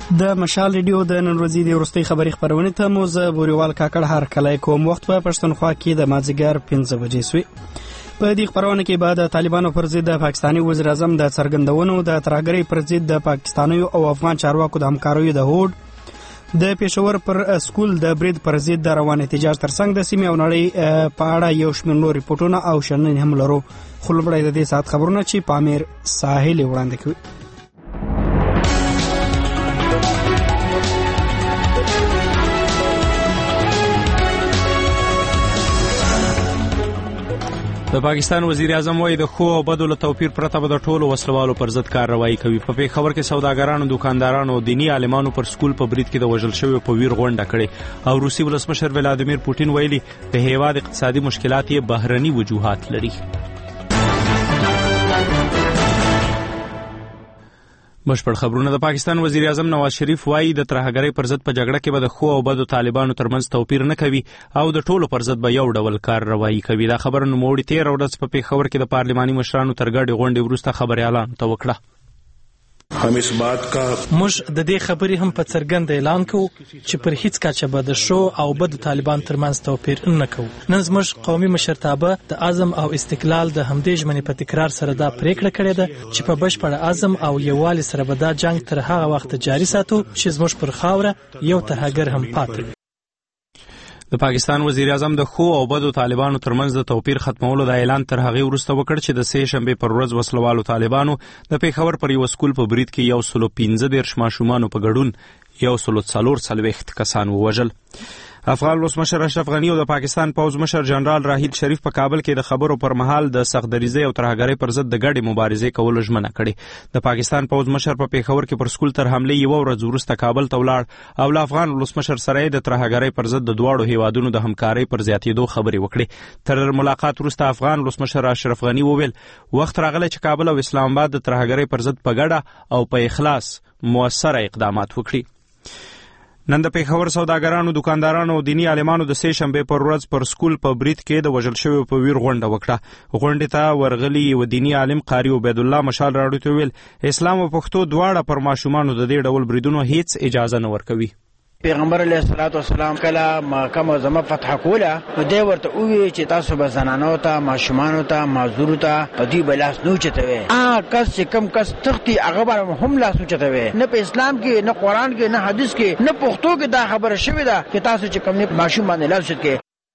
د مشال ریډیو د نن ورځې د وروستۍ خبري خپرونې ته مو زه بوریوال کاکړ هرکلی کوم. وخت په پښتونخوا کې د مازدیګر 5 بجې سوې. په دې خپرونه کې به د طالبانو پر ضد د پاکستاني وزیر اعظم د څرګندونو، د ترهګرۍ پر ضد د پاکستانیو او افغان چارواکو د همکاریو د هوډ، د پېښور پر سکول د برید پر ضد د روان احتجاج ترڅنګ د سیمې او نړۍ په اړه یو شمېر نور ریپورټونه او شننې هم لرو. خو لومړی د دې ساعت خبرونه چې پامیر ساحل وړاندې کوي. د پاکستان وزیر اعظم وايي د خو او بدو له توپیر پرته به د ټولو وسلوالو پر ضد کارروایي کوي. په پېښور کې سوداګرانو، دکاندارانو او دینی عالمانو پر سکول په برید کې د وژل شویو په ویر غونډه کړې او روسي ولسمشر ولادیمیر پوتین ویلي د هیواد اقتصادي مشکلات یې بهرني وجوهات لري. بشپړ خبرونه. د پاکستان وزیر اعظم نواز شریف وايي د ترهګرۍ پر ضد په جګړه کې به د خو او بدو طالبانو ترمنځ توپیر نه کوي او د ټولو پر ضد به یو ډول کارروایي کوي. دا خبره نوموړي 13 ورځ په پېښور کې د پارلماني مشرانو تر ګډې غونډې وروسته خبريالانو ته وکړه. موږ د دې خبرې هم په څرګند اعلان کوو چې پر هیڅ کچه به د شو او بد طالبان ترمنځ توپیر نه کوو. نن زموږ قومي مشرتابه د عزم او استقلال د همدې ژمنې په تکرار سره دا پریکړه کړې ده چې په بشپړ عزم او یووالي سره به دا جنگ تر هغه وخت جاري ساتو چې زموږ پر خاوره یو ترهګر هم پاتې وي. د پاکستان وزیر اعظم د خو او بدو طالبانو ترمنځ د توپیر ختمولو د اعلان تر هغه وروسته وکړ چې د سه شنبه پر ورځ وسلوالو طالبانو د پېښور پر یو سکول په برید کې 115 ماشومان په ګډون 140 کسان ووژل. افغان ولسمشر اشرف غنی او د پاکستان پوځ مشر جنرال راحیل شریف په کابل کې د خبرو پر مهال د سختدریزۍ او ترهګرۍ پر ضد د ګډې مبارزې کولو ژمنه کړې. د پاکستان پوځ مشر په پېښور کې پر سکول تر حملې یو ورځ وروسته کابل ته ولاړ او له افغان ولسمشر سره د ترهګرۍ پر ضد د دواړو هیوادونو د همکارۍ پر زیاتېدو خبرې وکړې. تر ملاقات وروسته افغان ولسمشر اشرف غنی وویل وخت راغلی چې کابل او اسلام آباد د ترهګرۍ پر ضد په ګډه او په اخلاص موثره اقدامات وکړي. نن د پېښور سوداګرانو، دکاندارانو او دینی عالمانو د سه شنبه پر ورځ پر سکول په برید کې د وژل شویو په ویر غونډه وکړه. غونډې ته ورغلي یو دینی عالم قاری عبید الله مشال راډیو ته ویل اسلام او پښتو دواړه پر ماشومانو د دې ډول بریدونو هیڅ اجازه نه ورکوي. پیغمبر علیه الصلاۃ والسلام کله مکه معظمه فتح کوله نو دی ورته وی چې تاسو به زنانو ته، ماشومانو ته، معذور ته په دې بلاس نو چتوي. کس چې کم کس تختی هغه باندې هم لاس نو چتوي. نه په اسلام کې، نه قران کې، نه حدیث کې، نه پښتو کې دا خبره شوې ده چې تاسو چې کم نه ماشوم باندې لاس چتکي.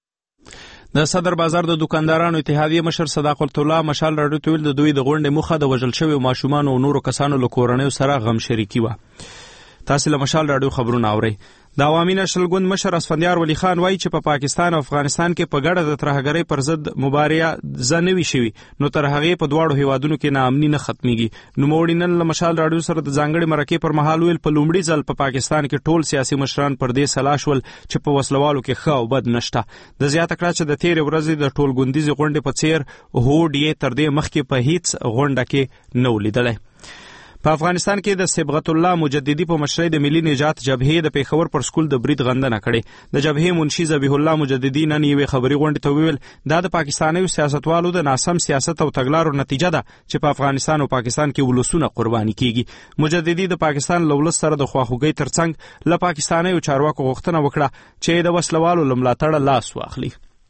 د صدر بازار د دکاندارانو اتحادیه مشر صداقت الله مشال راډیو ته ویل د دوی د غونډې موخه د وژل شویو ماشومان او نورو کسانو له کورنیو سره غم شریکي و. تاسو له مشال راډیو خبرونه اورئ. د عوامي نشل ګوند مشر اسفندیار ولی خان وایي چې په پاکستان او افغانستان کې په ګډه د ترهګرۍ پر ضد مبارزه ځنوي شوی نو تر هغه په دواړو هیوادونو کې ناامني نه ختميږي. نو موړي نن له مشال راډیو سره د ځانګړي مرکې پر مهال ویل په لومړي ځل په پاکستان کې ټول سیاسي مشران پر دې سلا شول چې په وسلوالو کې ښه او بد نشته. د زیاته کړه چې د 13 ورځې د ټولګوندیزې غونډې په څیر هوډ یې تر دې مخکې په هیڅ غونډه کې نه ولیدلی. په افغانستان کې د صبغت الله مجددي په مشرۍ د ملي نجات جبهې د پېښور پر سکول د برید غندنه کړې. د جبهې منشي ذبیح الله مجددي نن یوې خبري غونډې ته وویل دا د پاکستاني سیاستوالو د ناسم سیاست او تګلارو نتیجه ده چې په افغانستان او پاکستان کې ولسونه قرباني کیږي. مجددي د پاکستان له ولس سره د خواخوږۍ ترڅنګ له پاکستاني چارواکو غوښتنه وکړه چې د وسلوالو له ملاتړه لاس واخلي.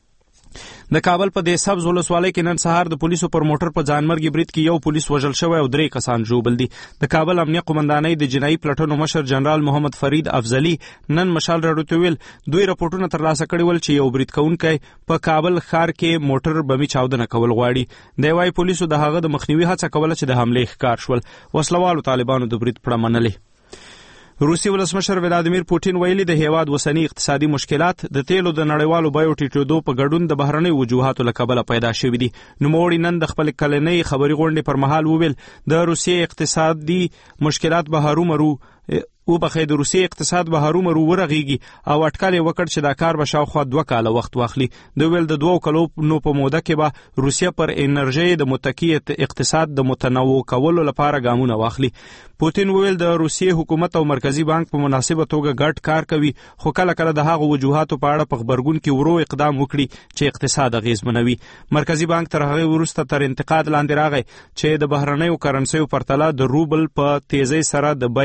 د کابل په دې سبز ولسوالۍ کې نن سهار د پولیسو پر موټر په ځانمرګي برید کې یو پولیس وژل شوی او 3 کسان ژوبل دي. د کابل امنیه قومندانۍ د جنایي پلټنو مشر جنرال محمد فرید افضلی نن مشال راډیو ته ویل دوی راپورټونه ترلاسه کړي ول چې یو برید کوونکی په کابل ښار کې موټر بمي چاودنه کول غواړي. د وايي پولیسو د هغه د مخنیوي هڅه کوله چې د حملې ښکار شول. وسلوالو طالبانو د برید پړه منلې. روسي ولسمشر ولادیمیر پوتین ویلي د هیواد وسنی اقتصادي مشکلات د تیلو د نړیوالو بیو ټیټېدو په ګډون د بهرنۍ وجوهاتو له کبله پیدا شوي دي. نوموړي نن د خپل کلنۍ خبري غونډې پر مهال وویل د روسیې اقتصادي مشکلات به هرومرو او په خې د روسي اقتصاد به هرومرو ورغيږي او اټکل وکړ چې دا کار به شاوخوا 2 کاله وخت واخلي. د ویل د 2 کالو نو په موده کې به روسیا پر انرژي د متکی اقتصاد د متنوع کولو لپاره ګامونه واخلي. پوتین ویل د روسي حکومت او مرکزی بانک په مناسبه توګه ګډ کار کوي خو کله کله د هغه وجوهاتو په اړه په خبرګون کې ورو اقدام وکړي چې اقتصاد اغیزمنوي. مرکزی بانک تر هغه وروسته تر انتقاد لاندې راغی چې د بهرنیو کرنسیو پرتله د روبل په تیزی سره د بیې کمیدو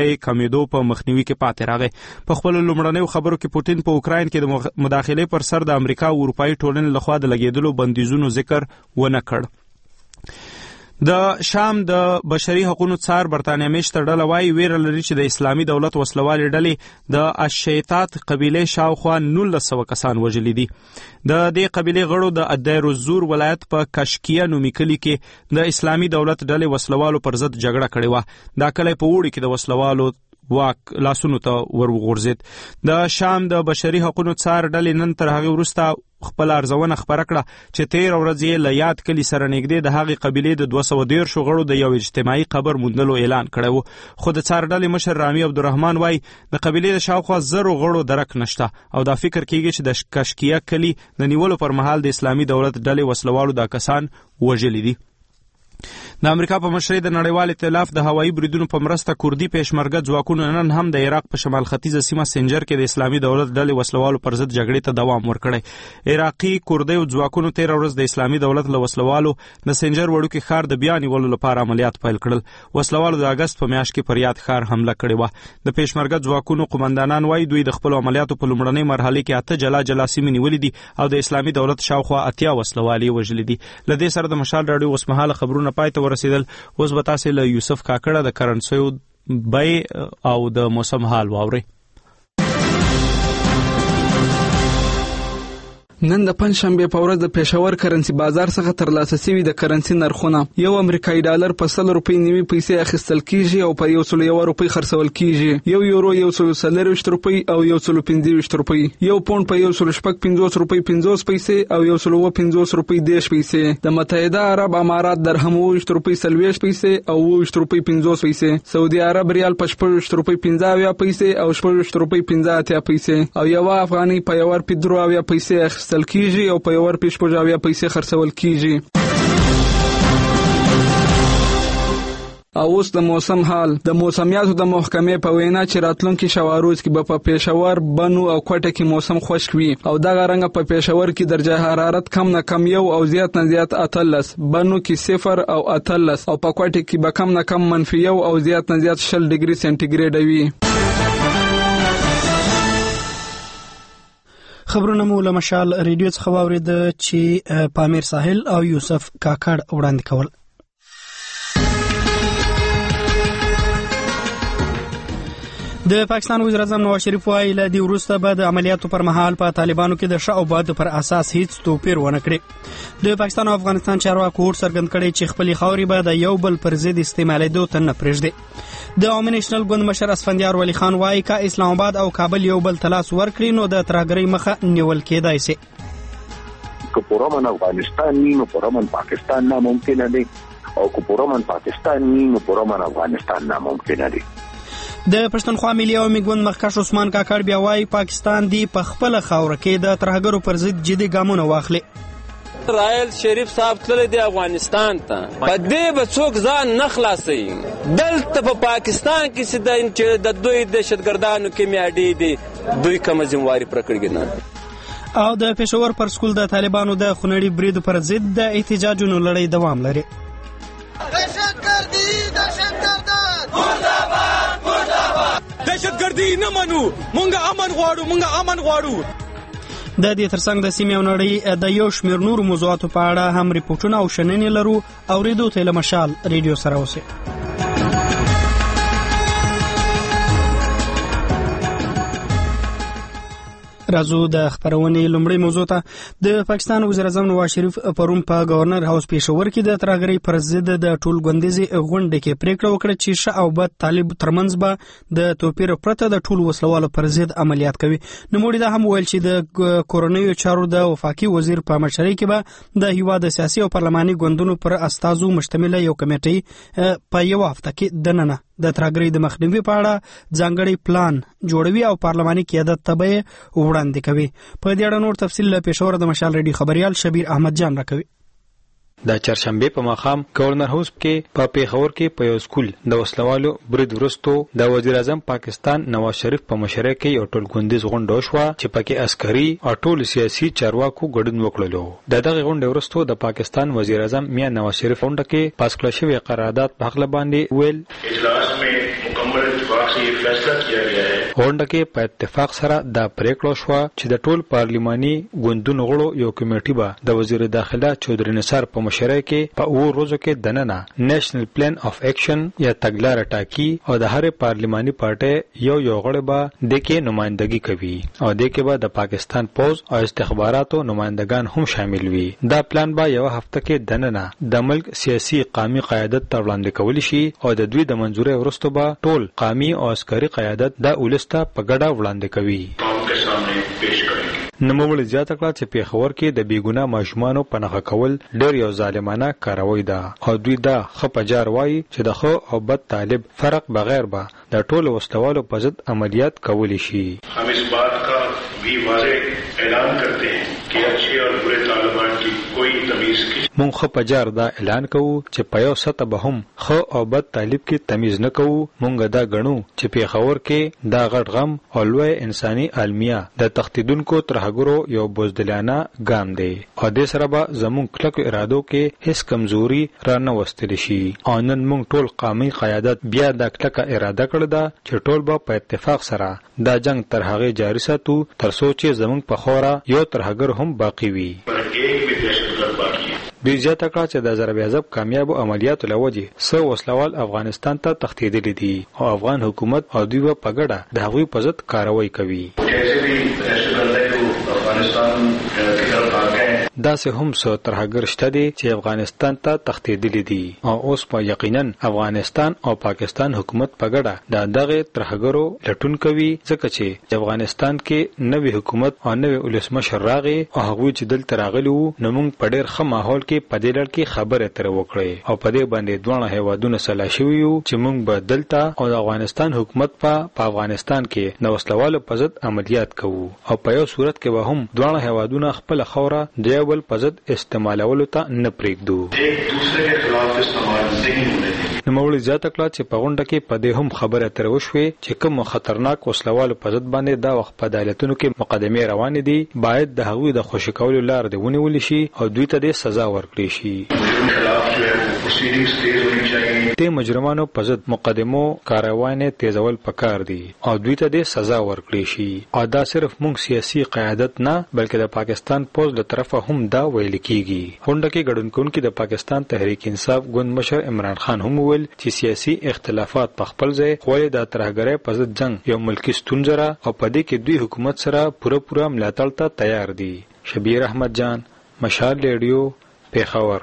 کېدو په مخنیوي کې پاتې راغی. په خپل لومړنیو خبرو کې پوټین په اوکراین کې د مداخلې پر سر د امریکا او اروپایي ټولنې لخوا د لګېدلو بندیزونو ذکر ونه کړ. د شام د بشري حقوقو څار برتانیا میشته ډله وایي ویره لري چې د اسلامي دولت وسلوالې ډلې د الشیطات قبیلې شاوخوا 1900 کسان وژلي دي. د دې قبیلې غړو د الدیر الزور ولایت په کشکیه نومي کلي کې د اسلامي دولت ډلې وسلوالو پر ضد جګړه کړې وه. دا کلی په اوړي کې د وسلوالو واک لاسونو ته ورغورځید. د شام د بشري حقوقو څار ډلې نن تر هغې وروسته خپل ارزونه خپره کړه چې 13 ورځې یې له یاد کلي سره نږدې د هغې قبیلې د 213 غړو د یو اجتماعي قبر موندلو اعلان کړی و. خو د څار ډلې مشر رامي عبدالرحمن وایي د قبیلې د شاوخوا 1000 غړو درک نشته او دا فکر کیږي چې د کشکیه کلي د نیولو پر مهال د اسلامي دولت ډلې وسلوالو دا کسان وژلي دي. د امریکا په مشرۍ د نړیوال ائتلاف د هوایي بریدونو په مرسته کوردي پېشمرګه ځواکونو نن هم د عراق په شمال ختیځه سیمه سنجر کې د اسلامي دولت ډلې وسلوالو پر ضد جګړې ته دوام ورکړی. عراقي کوردیو ځواکونو 13 ورځ د اسلامي دولت له وسلوالو د سنجر وړوکي ښار د بیا نیولو لپاره عملیات پیل کړل. وسلوالو د اګست په میاشت کې پر یاد ښار حمله کړې وه. د پېشمرګه ځواکونو قومندانان وایي دوی د خپلو عملیاتو په لومړنۍ مرحله کې 8 جلا جلا سیمې نیولې دي او د اسلامي دولت شاوخوا 80 وسلوالې وژلي دي. له دې سره د مشال راډیو اوسمهاله خبرونه پای ته ورسېدل. اوس به تاسې له یوسف کاکړه د کرنسیو بیې او د موسم حال واورئ. نن د پنځشنبه په ورځ د پېښور کرنسي بازار څخه ترلاسه شوي د کرنسي نرخونه یو امریکایي ډالر په 100 روپۍ نیمه پیسې اخیستل کیږي او په 101 روپۍ خرڅول کیږي. یو یورو 140 روپۍ او 125 روپۍ. یو پوند په 150 روپۍ 50 پیسې او 150 روپۍ 10 پیسې. د متحده عرب امارات درهم 20 روپۍ 40 پیسې او 20 روپۍ 50 پیسې. سعودي عرب ریال په 16 روپۍ 50 پیسې او 16 روپۍ 50 پیسې او یو افغاني په 1 روپۍ 3 پیسې خرڅول کیږي او په 1 روپۍ 50 پیسې خرڅول کیږي. او اوس د موسم حال. د موسمیاتو د محکمې په وینا چې راتلونکي شواروز کې به په پېښور، بنو او کوټه کې موسم خشک وي او دغه رنګ په پېښور کې درجه حرارت کم نه کم 1 او زیات نه زیات 18، بنو کې 0 او 18 او په کوټه کې به کم نه کم -1 او زیات نه زیات 0 ډیګري سنټیګریډ وي. خبرونه مو له مشال ریډیو څخه واورېده چې پامیر ساحل او یوسف کاکړ وړاندې کول. د پاکستان وزیر اعظم نواز شریف وايي له دې وروسته به د عملیاتو پر مهال په طالبانو کې د ښه او بد پر اساس هیڅ توپیر ونه کړي. د پاکستان او افغانستان چارواکو هوډ څرګند کړی چې خپلې خاورې به د یو بل پر ضد استعمالېدو ته نه پرېږدي. د عوامي نیشنل ګوند مشر اسفندیار ولی خان وايي که اسلام آباد او کابل یو بل تلاس ورکړي نو د ترهګرۍ مخه نیول کېدای شي. که پرامن افغانستان نی نو پرامن پاکستان ناممکنه دی او که پرامن پاکستان نی نو پرامن افغانستان ناممکنه دی. د پښتونخوا ملي عوامي ګوند مخکښ عثمان کاکړ بیا وايي پاکستان دی په خپل خاور کې د ترهګرو پر ضد جدي ګامونه واخلي. رائل شریف صاحب تللی دی افغانستان ته په دې به څوک ځان نه خلاصوي. دلته په پاکستان کې د دوی دهشتګردانو کمیاډي دي دوی کومه ذمہواري پر کړې نه. او د پېښور پر سکول د طالبانو د خونړي برید پر ضد د احتجاجونو لړۍ دوام لري. دهشتګردي نه منو، مونږه امن غواړو. د دې ترڅنګ د سیمې او نړۍ د یو شمېر نورو موضوعاتو په اړه هم ریپورټونه او شننې لرو. اورېدو ته له مشال ریډیو سره اوسئ. راځو د خبرونې لومړی موضوع ته. د پاکستان وزیر اعظم نواز شریف پرون په گورنر هاوس پېښور کې د ترهګرۍ پر ضد د ټولګوندیزې غونډې کې پریکړه وکړه چې ښه او بد طالب ترمنځ به د توپیر پرته د ټولو وسلوالو پر ضد عملیات کوي. نوموړي دا هم ویل چې د کورنیو چارو د وفاقي وزیر په مشرۍ کې به د هیواد سیاسي او پارلماني ګوندونو پر استازو مشتمله یو کمیټې په یو هفته کې دننه د ترهګرۍ د مخنیوي په اړه ځانګړی پلان جوړوي او پارلماني قیادت ته به وړاندې کوي. په دې اړه نور تفصیل له پېښور د مشال ریډیو خبريال شبیر احمد جان راکوي. د چهارشنبه په ماښام گورنر هاوس کې په پیښور کې په یو سکول د وسلوالو برید وروسته د وزیر اعظم پاکستان نواز شریف په مشرۍ کې یو ټولګوندیز غونډه وشوه چې پکې عسکري او ټول سیاسي چارواکو ګډون وکړلو. دغه غونډه وروسته د پاکستان وزیر اعظم میاں نواز شریف غونډه کې پاس کړل شوی قرارداد په حق باندې ویل اجلاس میں مکمل اتفاق سے یہ فیصلہ کیا گیا ہے. غونډه کې په اتفاق سره دا پریکړه شوه چې د ټول پارلیماني ګوندونو غړو یو کمیټه به د وزیر داخله چودري نثار په مشرۍ کې په اوو ورځو کې دننه نېشنل پلان اف اکشن یا تګلاره ټاکي او د هر پارلیماني پارټي یو غړی به د کې نمائندګي کوي او د کې به د پاکستان پوز او استخباراتو نمائندگان هم شامل وي. دا پلان به یو هفته کې دننه د ملک سیاسي قومي قیادت ته وړاندې کول شي او د دوی د منځوري وروسته به ټول قومي او عسکري قیادت د ولسته په ګډه وړاندې کوي. نوموړي زیاته کړه چې پیښور کې د بیګونه ماشومانو پناه کول ډېر یو ظالمانه کاروي ده او دوی دا خپجار وایي چې د خو او بد طالب فرق بغیر به د ټولو وسلوالو په ضد عملیات کولی شي. हम इस बात का भी वाज़ेह ऐलान करते हैं कि अच्छे और बुरे तालिबान की कोई तमीज की مونږ خپجار دا اعلان کوو چې په یو سطح به هم خو او بد طالب کې تمیز نه کوو. مونږ دا غنو چې پیښور کې دا غټ غم او لوی انساني المیه د تختیدونکو ترهګرو یو بوزدلانه ګام دی او د سره به زمونږ کلک ارادو کې هیڅ کمزوري را نه وستل شي. او نن مونږ ټول قومي قیادت بیا د کلک اراده کړی ده چې ټول به په اتفاق سره دا جنگ تر هغه جاری ساتو تر څو چې زمونږ په خوره یو ترهګر هم باقی وي. دوی زیاته کړه چې د ضرب عذاب کامیاب عملیاتو لوجه سو وسلوال افغانستان ته تښتېدلي دي او افغان حکومت او دوی په ګډه د هغوی په ضد کاروایی کوي. داسې هم څو ترهګر شته دي چې افغانستان ته تښتېدلي دي او اوس په یقینا افغانستان او پاکستان حکومت په ګډه د دغه ترهګرو لټون کوي ځکه چې افغانستان کې نوې حکومت او نوې ولسمشر راغی او هغوی چې دلته راغلي وو نو موږ په ډېر ښه ماحول کې په دې لړ کې خبرې اترې وکړې او په دې باندې دواړه هیوادونه سلا شوي یو چې موږ به دلته او د افغانستان حکومت په افغانستان کې د وسلوالو په ضد عملیات کوو او په یو صورت کې به هم دواړه هیوادونه خپل خوره د یو بل په ضد استعمالولو ته نه پرېږدو. نوموړي زیاته کړه چې په غونډه کې په دې هم خبرې اترې وشوې چې کوم خطرناک وسلوالو په ضد باندې دا وخت په عدالتونو کې مقدمې روانې دي باید د هغوی د خوشي کولو لار دې ونیول شي او دوی ته دې سزا ورکړي شي. د مجرمانو په ضد مقدمو کاروانې تیزول پکار دي او دوی ته دې سزا ورکړي شي او دا صرف موږ سیاسي قیادت نه بلکې د پاکستان پوز له طرفه هم دا ویل کیږي. غونډه کې ګډون کوونکي د پاکستان تحریک انصاف ګوند مشر عمران خان هم ویل چې سیاسي اختلافات په خپل ځای خو د ترهګرۍ په ضد جنگ یو ملکی ستونزه را او په دې کې دوی حکومت سره پوره ملاتړ ته تیار دي. شبیر احمد جان، مشال ریډیو، پیښور.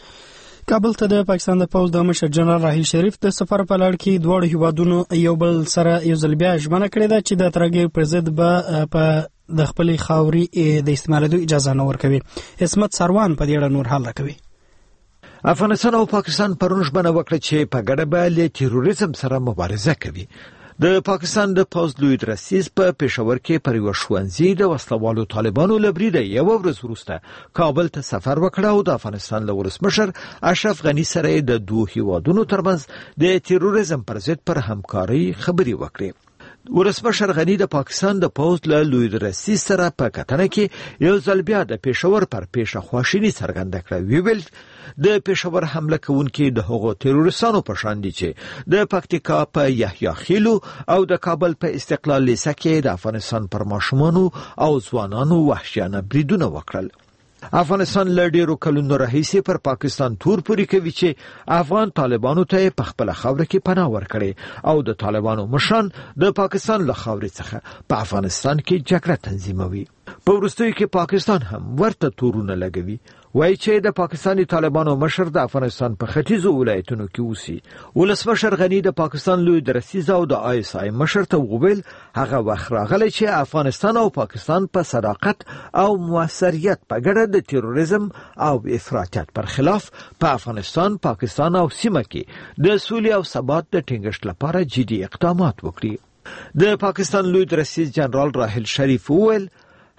کابل ته د پاکستان د پوز د مشر جنرال راحیل شریف د سفر په لړ کې دواړو هیوادونو یو بل سره یو ځل بیا ژمنه کړې ده چې د ترهګرۍ پر ضد به په د خپلې خاورې د استعمالولو اجازه نه ورکوي. عصمت سروان په دې اړه نور حال راکوي. افغانستان او پاکستان پرون ژمنه وکړه چې په ګډه به له تروریزم سره مبارزه کوي. د پاکستان د پوز لوی درسیز په پېښور کې پر یو ښوونځي د وسلوالو طالبانو له بریده یو ورځ وروسته کابل ته سفر وکړ او د افغانستان له ولسمشر اشرف غني سره د دوه هیوادونو ترمنځ د تروریزم پر ضد پر همکاري خبرې وکړې. ولسمشر غني د پاکستان د پوز له لوی درسیز سره په کتنه کې یو ځل بیا د پېښور پر پیښه خواشیني څرګنده کړه. ویل د پېښور حمله کوونکي د هغو تروریستانو په شان دي چې د پکتیکا په یحیی خیلو او د کابل په استقلال لیسه کې د افغانستان پر ماشومانو او ځوانانو وحشیانه بریدونه وکړل. افغانستان له ډیرو کلونو راهیسې پر پاکستان تور پوري کوي چې افغان طالبانو ته په خپل خاور کې پناه ورکړي او د طالبانو مشران د پاکستان له خاورې څخه په افغانستان کې جګړه تنظیموي. په وروستیو کې پاکستان هم ورته تورونه لګوي. وایي چې د پاکستاني طالبانو مشر د افغانستان په ختیځو ولایتونو کې اوسي. ولسمشر غني د پاکستان لوی درسیز او د آی اس آی مشر ته وویل هغه وخت راغلی چې افغانستان او پاکستان په صداقت او موثریت په ګډه د تروریزم او افراطیت پر خلاف په افغانستان، پاکستان او سیمه کې د سولې او ثبات د ټینګښت لپاره جدي اقدامات وکړي. د پاکستان لوی درسیز جنرال راحیل شریف وویل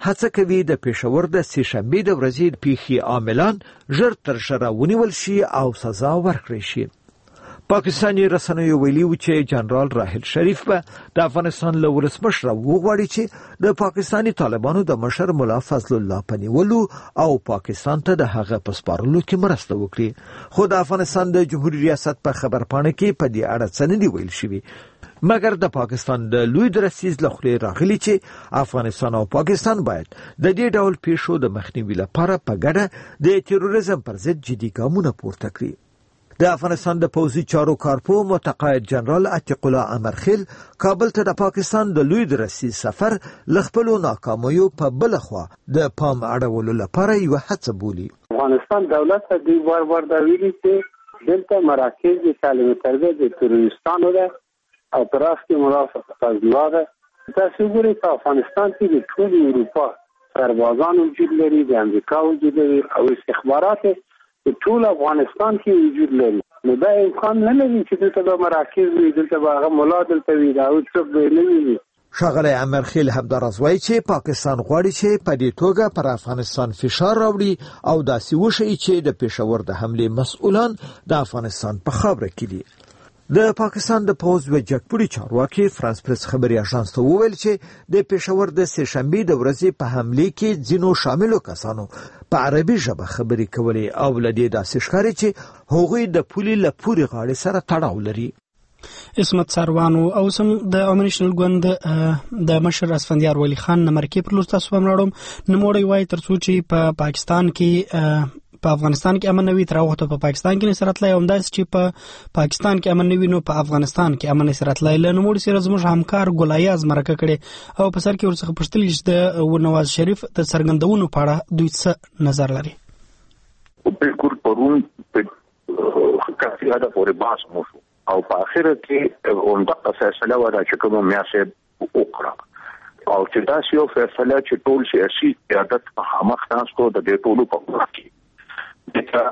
هڅه کوي د پېښور د سې شنبې د ورځې پیښې عاملان ژر تر ژره ونیول شي او سزا ورکړي شي. پاکستاني رسنیو ویلي و چې جنرال راحل شریف به د افغانستان له ولسمشر وغواړي چې د پاکستاني طالبانو د مشر ملا فضل الله په نیولو او پاکستان ته د هغه په سپارلو کې مرسته وکړي. خو د افغانستان د جمهوریت ریاست په خبرپاڼه کې په دې اړه څه نه دی ویل شوي، مګر د پاکستان د لوی درسیز له خولې راغلي چې افغانستان او پاکستان باید د دې ډول پیښو د مخنیوي لپاره په ګډه د تروریزم پر ضد جدي ګامونه پورته کړي. د افغانستان د پوځي چارو کارپو متقاعد جنرال عتیق الله امرخیل کابل ته د پاکستان د لوی درسیز سفر لخپلو ناکامیو په بل خوا د پام اړولو لپاره یو هڅه بولي. افغانستان دولت ته دی بار دا ویلي چې دلته مراکز د تعلیم تربیه د تروریستانو ده او پراستی مرافق فضلا ده. تاسو ګورئ په افغانستان کې د ټول اروپا سربازان وجود لري، د امریکا وجود لري او استخبارات ټول افغانستان کې وجود لري. نو دا امکان نه لري چې دلته د مراکز وي، دلته به هغه ملا دلته وي، دا څوک به نه وي. ښاغلی امرخیل همداراز وایي چې پاکستان غواړي چې په دې توګه پر افغانستان فشار راوړي او داسې وشي چې د پېښور د حملې مسؤلان د افغانستان په خاوره کې دي. د پاکستان د پوز و جګپوړي چارواکي فرانس پریس خبري اژانس ته وویل چې د پېښور د سې شنبې د ورځې په حملې کې ځینو شاملو کسانو په عربي ژبه خبرې کولې او لدې داسې ښکاري چې هغوی د پولې له پورې غاړې سره تړاو لري. اسمت ساروانو او سم د امریشنل ګوند د مشر اسفندیار ولی خان نمرکې پر لور تاسو هم راړم نموړی وای ترڅو چې په پاکستان کې په افغانستان کې امن نوي تر وخت په پاکستان کې نصرت لای همداس چې په پاکستان کې امن نوي نو په افغانستان کې امن نصرت لای له نموړي سره زموږ همکار ګلایاز مرکه کړي او په سر کې ورڅخه پښتل چې د نواز شریف د سرګندونو په اړه دوی څه نظر لري. بالکل پرون په کافي اده پورې باس مو او په اخر کې اونده فیصله ودا چې کوم میاسه وکړه او چې دا یو فیصله چې ټول سیاسي قیادت په خامخ تاسو د دې ټولو په وخت کې دغه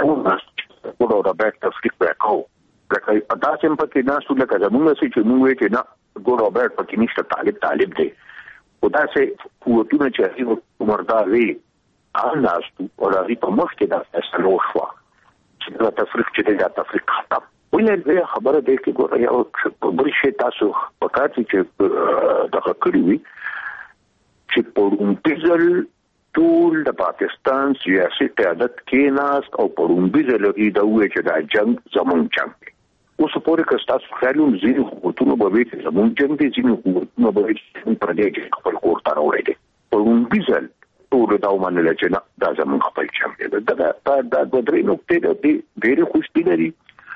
ورو د بیک تفریق وکاو لکه په تاسو په کې ناسو لکه زموږ چې موږ چې نه ګورو بیک په کې نشته طالب دی او دا چې قوتونه چې هغه مردار وي اناستو او راځي په مخ کې دا فیصله وشوه چې دا تفریق چې دا تفریق ختم. ولې خبره ده کې ګورئ او په بل شي تاسو په کاتې چې دغه کړی وي چې پرونتیزل ټول د پاکستان سیاسي قیادت کې ناست او پرونتیزل دا وایي چې دا جنگ زمون جنگ دی. اوس پورې که تاسو خیالون ځینې حکومتونه به وي چې زمون جنگ دی، ځینې حکومتونه به وي چې پر دې کې خپل کور ته راوړي دي. پرونتیزل ټول دا ومنل چې نه دا زمون خپل جنگ دی. دا د درې نقطې د ډېرې خوشبي لري.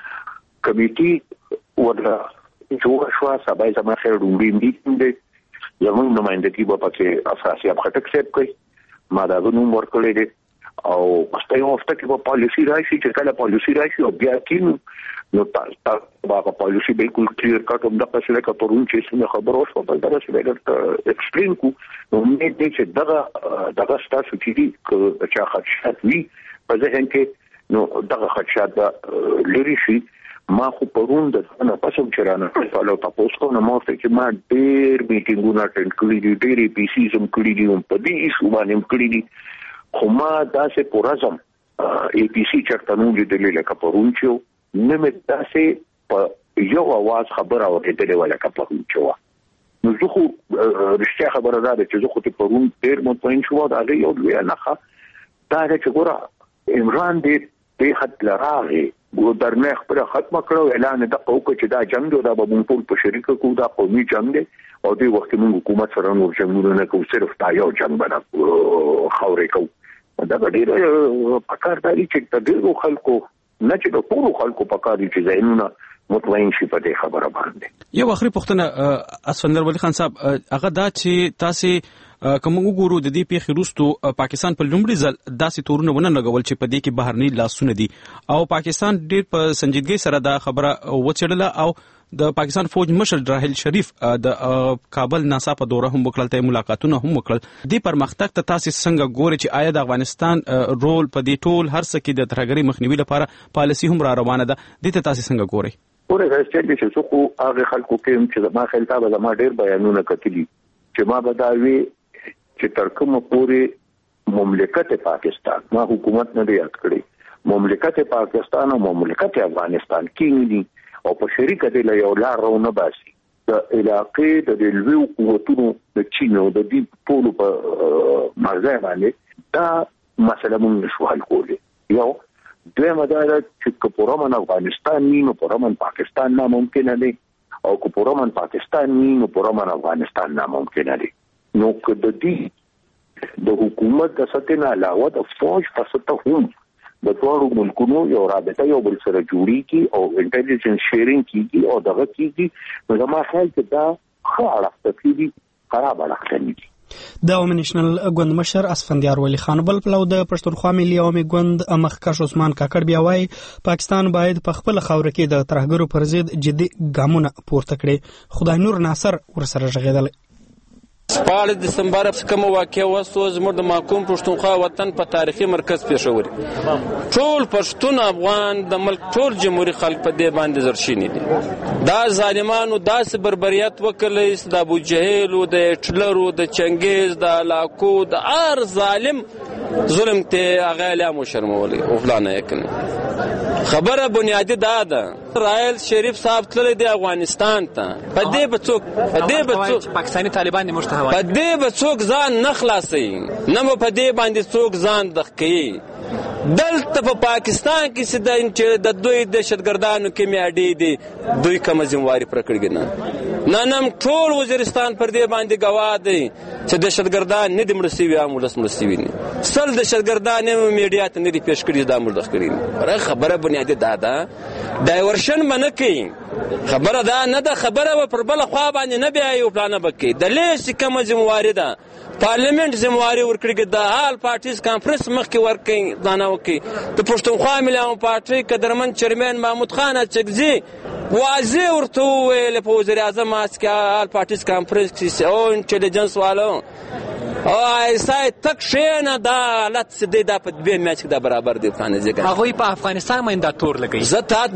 کمیټي ورله جوړ شو سبا زما خیر رومبي میټینګ دی، زمون نمائندګي به پکې اساسي ابخټک سیب کوي، ما دا نوم ورکړی دی او پسته یو وخت کې په پالیسی راشي چې کله پالیسی راشي او بیا کې نو تاسو په پالیسی بالکل کلیر کټ هم د پښې له پرون چې څنګه خبر اوس په دغه څه ډېر ایکسپلین کو نو مې دې چې دغه تاسو چې چا خدشات وي په ځین کې نو دغه خدشات لري شي. ما خو پرون د څنګه پسوم چرانه فالو تاسو کو نو مو چې ما ډېر میټینګونه اټینډ کړی دي، ډېر پی سی زم کړی دي په دې ایشو باندې کړی دي، خو ما داسې پورازم ای پی سی چرته نو لیدلې لکه پرون چې نه مې داسې په یو आवाज خبره اورېدلې ولکه پرون چې نو زه خو رښتیا خبره ده چې زه خو ته پرون ډېر مطمئن شوم دا هغه یو لوی نه دا چې ګوره عمران دې حد لراغه ګورنر خپل ختم کړو اعلان د قوکو چې دا جنگ دا به مونږ ټول په شریک کو دا قومي جنگ دی او دې وخت موږ حکومت سره نور جنگونه نه کوو، صرف دا یو جنگ باندې خاورې کوو. دا ډېر پکارداري چې د ډېرو خلکو نه چې د ټولو خلکو پکاري چې ځینونه مطمئن شي په دې خبره باندې. یو اخري پوښتنه اسفندر ولی خان صاحب هغه دا چې تاسو کوم وګورو د دې پیښې وروسته پاکستان په لومړي ځل داسې تورونه ونه لګول چې په دې کې بهرني لاسونه دي او پاکستان ډېر په سنجیدګۍ سره دا خبره وڅېړله او د پاکستان فوج مشر راحل شریف د کابل ناسا په دوره هم وکړل ته ملاقاتونه هم وکړل. دې پرمختګ ته تاسو څنګه ګورئ چې آیا د افغانستان رول په دې ټول هر څه کې د ترهګرۍ مخنیوي لپاره پالیسی هم را روانه ده؟ دې ته تاسو څنګه ګورئ؟ ورته چې څه خو هغه خلکو کې چې ما خلک به ما ډېر بیانونه کتلي چې ما بداوي چې تر کومه پورې مملکت پاکستان ما حکومت نه دی یاد کړی مملکت پاکستان او مملکت افغانستان کې او په شریکه دی له یو لار رونه باسي د علاقې د لوی قوتونو د چین او د دې ټولو په مرزه باندې دا مسله موږ نشو حل کولی یو دویمه دا چې پرامن افغانستان نی نو پرامن پاکستان ناممکن دی او که پرامن پاکستان نی نو پرامن افغانستان ناممکن دی نو که د دې د حکومت د ساتنه علاوه د فوج په سطح هم د ټولو ملکونو یو رابطه یو بل سره جوړی کی او انټيليجنس شیرینګ کیږي او دغه کیږي نو زما خیال چې دا ښه اړخ تکلیفي خراب اړخ نه دي د عوامي نېشنل ګوند مشر اسفندیار ولی خان بل پلو د پښتونخوا ملي عوامي ګوند مخکښ عثمان کاکړ بیا وايي پاکستان باید په خپل خاور کې د ترهګرو پر ضد جدي ګامونه پورته کړي خدای نور ناصر ورسره ژغېدل 14 دسمبر کوم واقعه وسو زموږ د محکوم پښتونخوا وطن په تاریخي مرکز پېښور ټول پښتون افغان د ملک ټول جمهوریت خلک په دې باندې زرشینی دي دا ظالمانو داسې بربریت وکړي د ابو جهل او د هټلر او د چنګیز د علاقو د ار ظالم ظلم ته اغاله مو شرمولي او فلانه یکنه خبره بنیادی دا ده رائل شریف صاحب تللی دی افغانستان ته په دې بڅوک پاکستانی طالبان دې مشته په دې بڅوک ځان نه خلاصي نه په دې باندې څوک ځان دخکي دلته په پاکستان کې چې د دوی دهشتګردانو کې میاډي دي دوی کوم ذمہواری پر کړګنه نن ټول وزیرستان پر دې باندې گواه دي چې دهشتګردان نه دي مرسي وي امولس مرسي وي سل دهشتګردان میډیا ته نه دي پیش کړی دا مرده کړی خبره بنیادی دا ده ډایورشن منه کوي خبره دا نه ده خبره پر بل خوا باندې نه بیا یو پلان بکې د لیس کوم ذمہواری ده پارلیمنت ذمہواری ورکړي د حال پارټیز کانفرنس مخکې ورکړي دانه وکي د پښتونخوا ملي عوامي پارټي قدرمن چیرمن محمود خان چکزي واضح ورته ویل په وزیر اعظم اسکه حال پارټیز کانفرنس کې او انټيليجنس والو او ایسای تک شینه دا حالت سدي دا په دې میچ کې دا برابر دي خانه ځګه هغه په افغانستان باندې دا تور لګي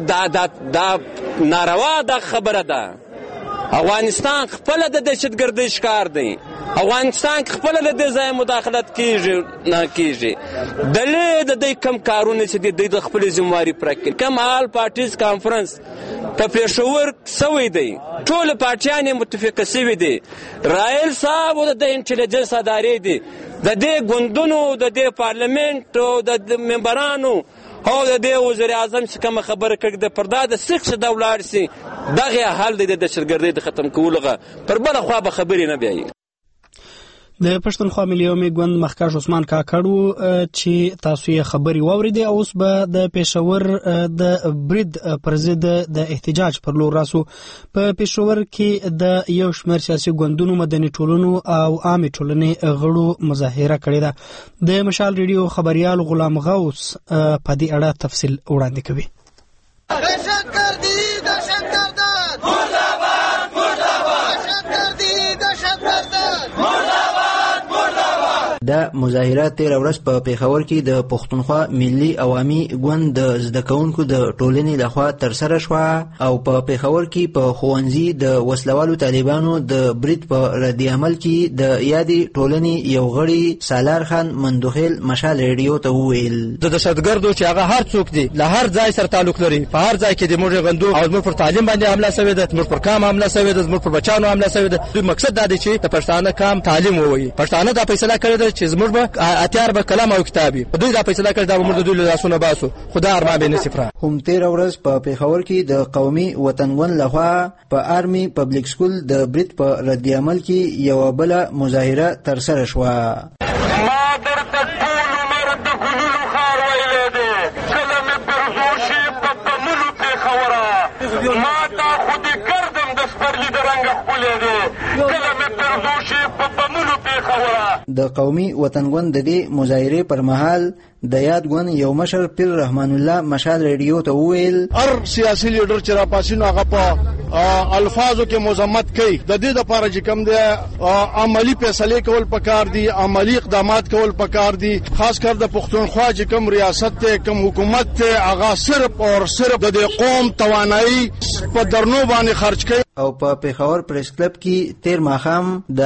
زه دا ناروا دا خبره ده افغانستان خپل د دهشتګردۍ ښکار دی افغانستان خپل د دې ځای مداخلت کیږي نه کیږي دلې د دې کم کارونه چې د خپل ذمہواری پر کې کم حال پارټیز کانفرنس په پېښور سوي دی ټول پارټیان متفق سوي دي رائل صاحب د انټيليجنس ادارې دي د دې ګوندونو د دې پارلیمنت او د ممبرانو او د دې وزیر اعظم چې کوم خبره کړي د پردا د سکس دولار سي دغه حل د دهشتګردۍ د ختم کولغه پر بل خو به خبرې نه بیاي د پښتونخوا ملي عوامي ګوند مخکښ عثمان کاکړ چې تاسو یې خبري واوریدي اوس به د پېښور د برید پر ضد د احتجاج پر لور راسو په پېښور کې د یو شمېر سیاسي ګوندونو مدني ټولنو او عامه ټولنې غړو مظاهره کړې ده د مشال ریډیو خبريال غلام غوث په دې اړه تفصیل وړاندې کوي د مظاهرات تیر ورځ په پېښور کې د پښتونخوا ملي عوامي ګوند د زده کوونکو د ټولنې لخوا ترسره شوه او په پېښور کې په ښوونځي د وسلوالو طالبانو د برید په ردي عمل کې د یادې ټولنې یو غړي سالار خان مندوخیل مشال ریډیو ته وویل د دهشتګردو چې هغه هر څوک دی له هر ځای سره تعلق لري په هر ځای کې د موږ غندو او موږ پر تعلیم باندې حمله شوې ده موږ پر کام حمله شوې ده موږ پر بچانو حمله شوې ده دوی مقصد دا دی چې د پښتانه کام تعلیم ووایي پښتانه دا فیصله کړې ده چې زموږ به اتیار به کلام او کتابي دوی دا فیصله کړې دا موږ د دوی له لاسونو باسو خدا ارمان به نصفره هم تیر ورځ په پېښور کې د قومي وطنګون لخوا په آرمي پبلک سکول د برید په رد عمل کې یو بل مظاهره ترسره شوه ما درته ټول عمر د ګلونو خار ویلې ده کله مې پرزوشي په بمونو پېښوره ما تا خو دې کردم د سپرلي د رنګه ښکلې ده کله مې پرزوشي په بمونو پېښوره د قومي وطنګون د دې مظاهرې پر مهال د یاد ګوند یو مشر پیر رحمان الله مشال ریډیو ته وویل هر سیاسي لیډر چې راپاسینو هغه په الفاظو کې مذمت کوي د دې لپاره چې کوم دی عملی فیصله کول پکار دي عملی اقدامات کول پکار دي خاص کر د پښتونخوا چې کوم ریاست ته کوم حکومت ته هغه صرف او صرف د قوم توانایي په درنو باندې خرج کوي او په پېښور پریس کلب کې تیر ماښام د آرمي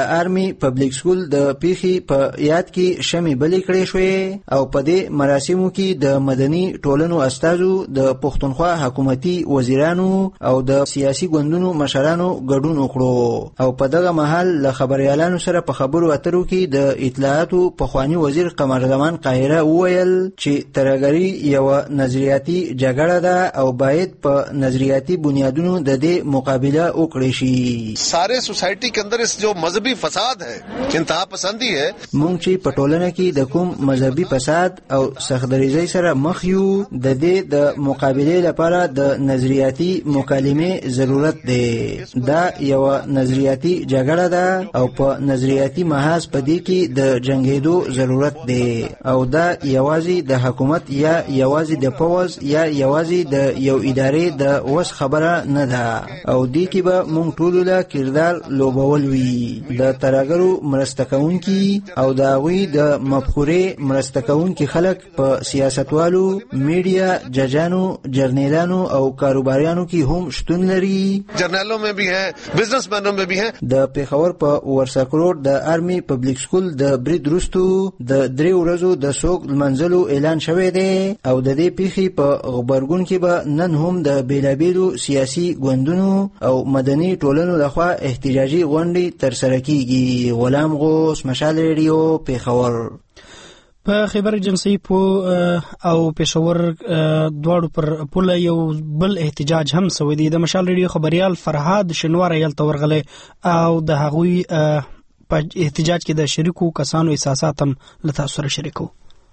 پبلک سکول د پیخي په یاد کې شمې بلې کړې شوې او په دې مراسمو کې د مدني ټولنو استازو د پښتونخوا حکومتي وزیرانو او د سیاسي ګوندونو مشرانو ګډون وکړو او په دغه مهال له خبريالانو سره په خبرو اترو کې د اطلاعاتو پخوانی وزیر قمر زمان قاهره وویل چې ترهګري یو نظریاتي جګړه ده او باید په نظریاتي بنیادونو د دې مقابله وکړي شي. سارے سوسائٹی کے اندر اس جو مذہبی فساد ہے انتہا پسندی ہے مونږ چې په ټولنه کې د کوم مذهبي فساد او سختدریزۍ سره مخ یو د دې د مقابله لپاره د نظریاتي مکالمې ضرورت دی. دا یو نظریاتي جګړه ده او په نظریاتي محاذ په دې کې د جنگیدو ضرورت دی او دا یوازې د حکومت یا یوازې د پوز یا یوازې د یو ادارې د وس خبره نه ده او دې کې به مونږ ټول له کردار لوبول وي. د ترهګرو مرسته کوونکي او د هغوی د مفکورې مرسته کوونکي خلک په سیاستوالو، میډیا، ججانو، جرنیلانو او کاروباریانو کې هم شتون لري. جرنیلوں میں بھی ہیں، بزنس مینوں میں بھی ہیں. د پیښور په ورساکروټ د آرمي پبلک سکول د برید وروستو د 3 ورځو د سوق منځلو اعلان شوی دی او د دې پیښې په خبرګون کې به نن هم د بیلابیلو سیاسي ګوندونو او مدني ټولنو لخوا احتجاجي غونډې ترسره کیږي. غلام غوث، مشال ریډیو، پیښور. په خیبر جنسي او پېښور دواړو پر پوله یو بل احتجاج هم سوی دی. د مشال ریډیو خبريال فرهاد شنوار یلته ورغلی او د هغوی په احتجاج کې د شریکو کسانو احساسات هم له تاسو سره شریکو.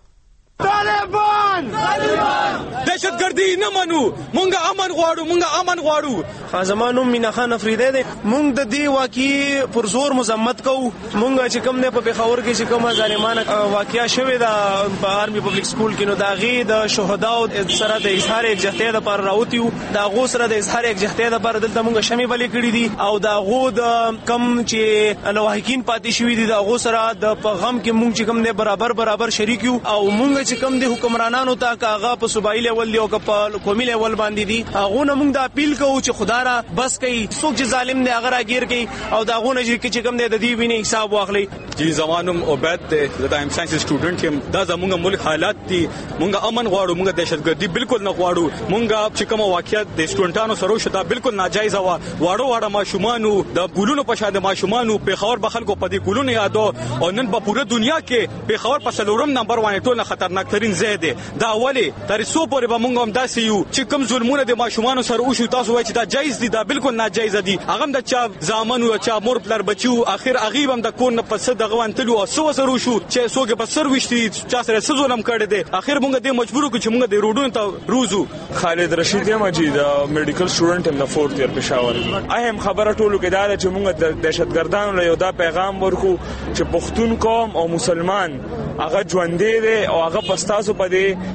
طالبان دهشتګردي نه منو، مونږه امن غواړو، مونږه امن غواړو. زمانو مینا خان افریدی دی، مونږ د دې واقعي پر زور مذمت کوو. مونږ چې کوم نه په پیښور کې چې کومه ظالمانه واقعیا شوې ده په آرمي پبلک سکول کې، نو دا غي د شهداو سره د اظهار یکجهتۍ لپاره راوتیو. دا غو سره د اظهار یکجهتۍ لپاره دلته مونږ شمې بلې کړې دي او دا غو د کم چې لواحقین پاتې شوي دي دا غو سره د پیغام کې مونږ چې کوم نه برابر شریک یو او مونږ چې کوم د حکمرانانو ته کاغه په صوبایي لیول دی او په قومي لیول باندې دي هغه نه موږ د اپیل کوو چې خدا را بس کوي څوک چې ظالم دی هغه راګیر کوي او دا غو نه چې کوم دی د دې ویني حساب واخلي. جی زمانم عبید د ټایم ساينس سټوډنټ یم. دا زموږ ملک حالات دي، مونږ امن غواړو، مونږ دهشتګردي بالکل نه غواړو. مونږ چې کوم واقعیت د سټوډنټانو سره شته بالکل ناجایز و. واړو ماشومانو د ګولونو په شاده ماشومانو پیښور به خلکو په دې ګولونو یادو او نن په پوره دنیا کې پیښور په سلورم نمبر باندې ټول خطرناک ترين ځای دی. دا اولی تر څو پورې به مونږ هم داسې یو چې کوم ظلمونه د ماشومانو سره وشو تاسو وایي چې دا جایز دي، دا بالکل ناجایز دي. هغه د چا زامن او چا مور پلر بچو اخر هغه هم د کور نه پس دغه وانتلو او سو سره وشو چې سوګه په سر وشتي چا سره ظلم کړی دی. اخر مونږ د مجبور کو چې مونږ د روډونو ته روزو. خالد رشید یم چې د میډیکل سټوډنټ یم د 4th ایئر پېښور. اهم خبره ټولو کې دا ده چې مونږ د دهشتګردانو له یو دا پیغام ورکو چې پښتون قوم او مسلمان هغه ژوندې دي او هغه پستاسو په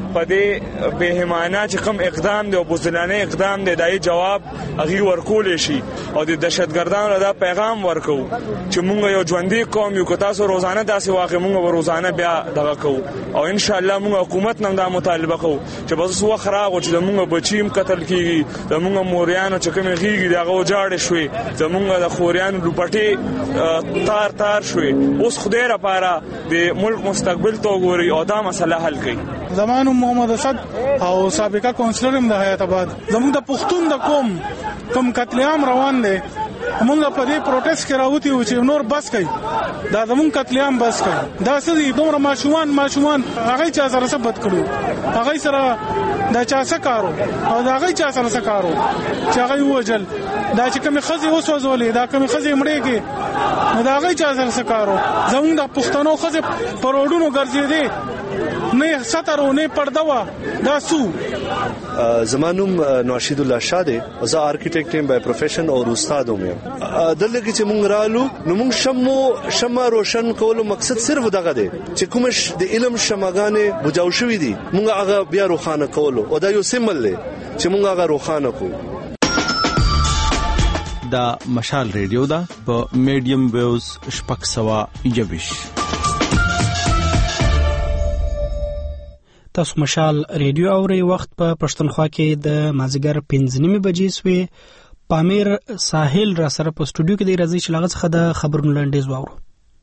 دې بهمانه چې کوم اقدام دی او بوزلانه اقدام دی دای جواب هغه ورکول شي او د دهشتګردانو دا پیغام ورکو چې مونږ یو ژوندې قوم یو، که تاسو روزانه داسې واقع مونږ روزانه بیا دغه کوو او ان شاء الله مونږ حکومت نن دا مطالبه کوو چې بس وخت راغو چې مونږ بچیم قتل کیږي، د مونږ موریانو چې کوم غیږي دغه وجاړ شوي، زمونږ د خوريانو لوپټي تار شوي. اوس خدای را پاره د ملک مستقبل تو ګوري او دا مسله حل کړي. زمانو محمد اسد او سابقہ کونسلر هم د حیات آباد زموږ د پښتون د کوم قتل عام روان دي، موږ په دې پروټیست کې راوتی و چې نور بس کړي، دا زموږ قتل عام بس کړي. دا څه دومره ماشومان هغه چا سره ثبت کړو، هغه سره دا چا څه کارو او دا هغه چا سره څه کارو چې هغه وجل، دا چې کوم خزي وسوځولې، دا کوم خزي مړې کې نو دا هغه چا سره څه کارو. زموږ د پښتنو خزي پروډونو ګرځېدي نه سترو نه پردوا دا سو. زمانوم نوشید الله شاه دی، زه آرکیټیکټ یم بای پروفیشن او استاد هم یم. دلته کې چې مونږ رالو نو مونږ شمع روشن کولو مقصد صرف دغه دی چې کوم د علم شمعګانې بجاو شوې دي مونږ هغه بیا روخانه کولو او دا یو سیمبل دی چې مونږ هغه روخانه کوو. دا مشال ریډیو دا په میډیم ویوز شپږ سوه یویش. تاسو مشال ریډیو اوري. وخت په پښتونخوا کې د مازیګر 5:30 بجې سوې. پامیر ساحل را سره په سټوډیو کې دی، راځي چې لاغه څخه د خبرونو لنډیز واورو.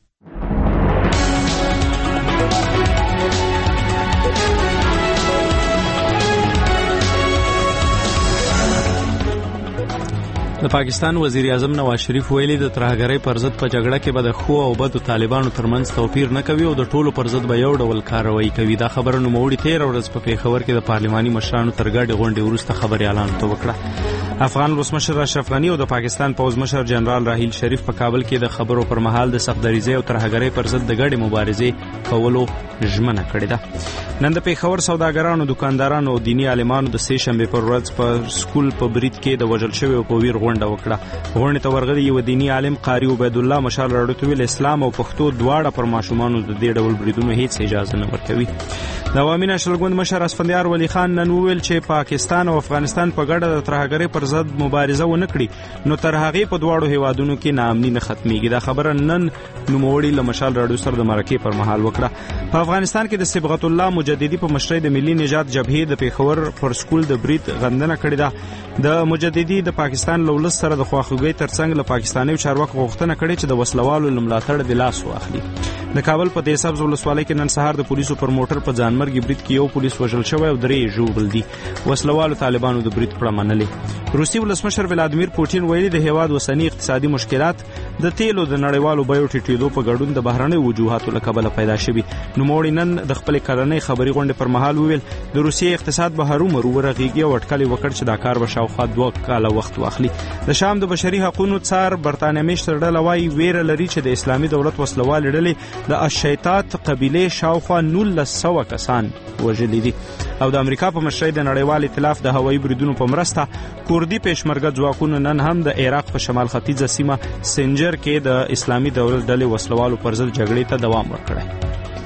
د پاکستان وزیر اعظم نواز شریف ویلي د ترهګرۍ پر ضد په جګړه کې به د ښو او بدو طالبانو ترمنځ توپیر نه کوي او د ټولو پر ضد به یو ډول کاروایی کوي. دا خبره نوموړي 13 ورځ په پیښور کې د پارلماني مشرانو تر ګډې غونډې وروسته خبريالانو ته وکړه. افغان ولسمشر اشرف غني او د پاکستان پوځ مشر جنرال راحیل شریف په کابل کې د خبرو پر مهال د سختدریزۍ او ترهګرۍ پر ضد د ګډې مبارزې کولو ژمنه کړې ده. نن د پیښور سوداګرانو، دکاندارانو او دینی عالمانو د سې شنبې پر ورځ په سکول په برید کې د وژل شویو په ویر غونډه وکړه. غونډې ته ورغلي یو دینی عالم قاری عبید الله مشال راډیو ته ویل اسلام او پښتو دواړه پر ماشومانو د دې ډول بریدونو هیڅ اجازه نه ورکوي. د عوامي نشل ګوند مشر اسفندیار ولی خان نن وویل چې پاکستان او افغانستان په ګډه د ترهګرۍ پر ضد مبارزه ونه کړي نو تر هغې په دواړو هیوادونو کې ناامني نه ختمیږي. دا خبره نن نوموړي له مشال راډیو سره د مرکې پر مهال وکړه. په افغانستان کې د صبغت الله مجددي په مشرۍ د ملي نجات جبهې د پیښور پر سکول د برید غندنه کړې ده. د مجددي د پاکستان له ولس سره د خواخوږۍ ترڅنګ له پاکستاني چارواکو غوښتنه کړې چې د وسلوالو له ملاتړ د لاس واخلي. د کابل په دې سبز ولسوالۍ کې نن سهار د پولیسو پر موټر په ځانمرګي برید کې یو پولیس وژل شوی او 3 ژوبل دي. وسلوالو طالبانو د برید کړه منلې. روسي ولسمشر ولادیمیر پوتین ویلي د هیواد اوسنی اقتصادي مشکلات د تیلو د نړیوالو بیو ټیټېدو په ګډون د بهرنۍ وجوهاتو له کبله پیدا شوي. نوموړي نن د خپلې کلنۍ خبري غونډې پر مهال وویل د روسیې اقتصاد به هرومرو ورغېږي او اټکل یې وکړ چې دا کار به شاوخوا 2 کاله وخت واخلي. د شام د بشري حقوقو څار برتانیه میشتر ډله وایي ویره لري چې د اسلامي دولت وسلوالې ډلې د الشیطات قبیلې شاوخوا 1900 کسان وژلي دي او د امریکا په مشرۍ د نړیوال ائتلاف د هوایي بریدونو په مرسته کوردي پېشمرګه ځواکونو نن هم د عراق په شمال ختیځه سیمه سنجر کې د اسلامي دولت ډلې وسلوالو پر ضد جګړې ته دوام ورکړی.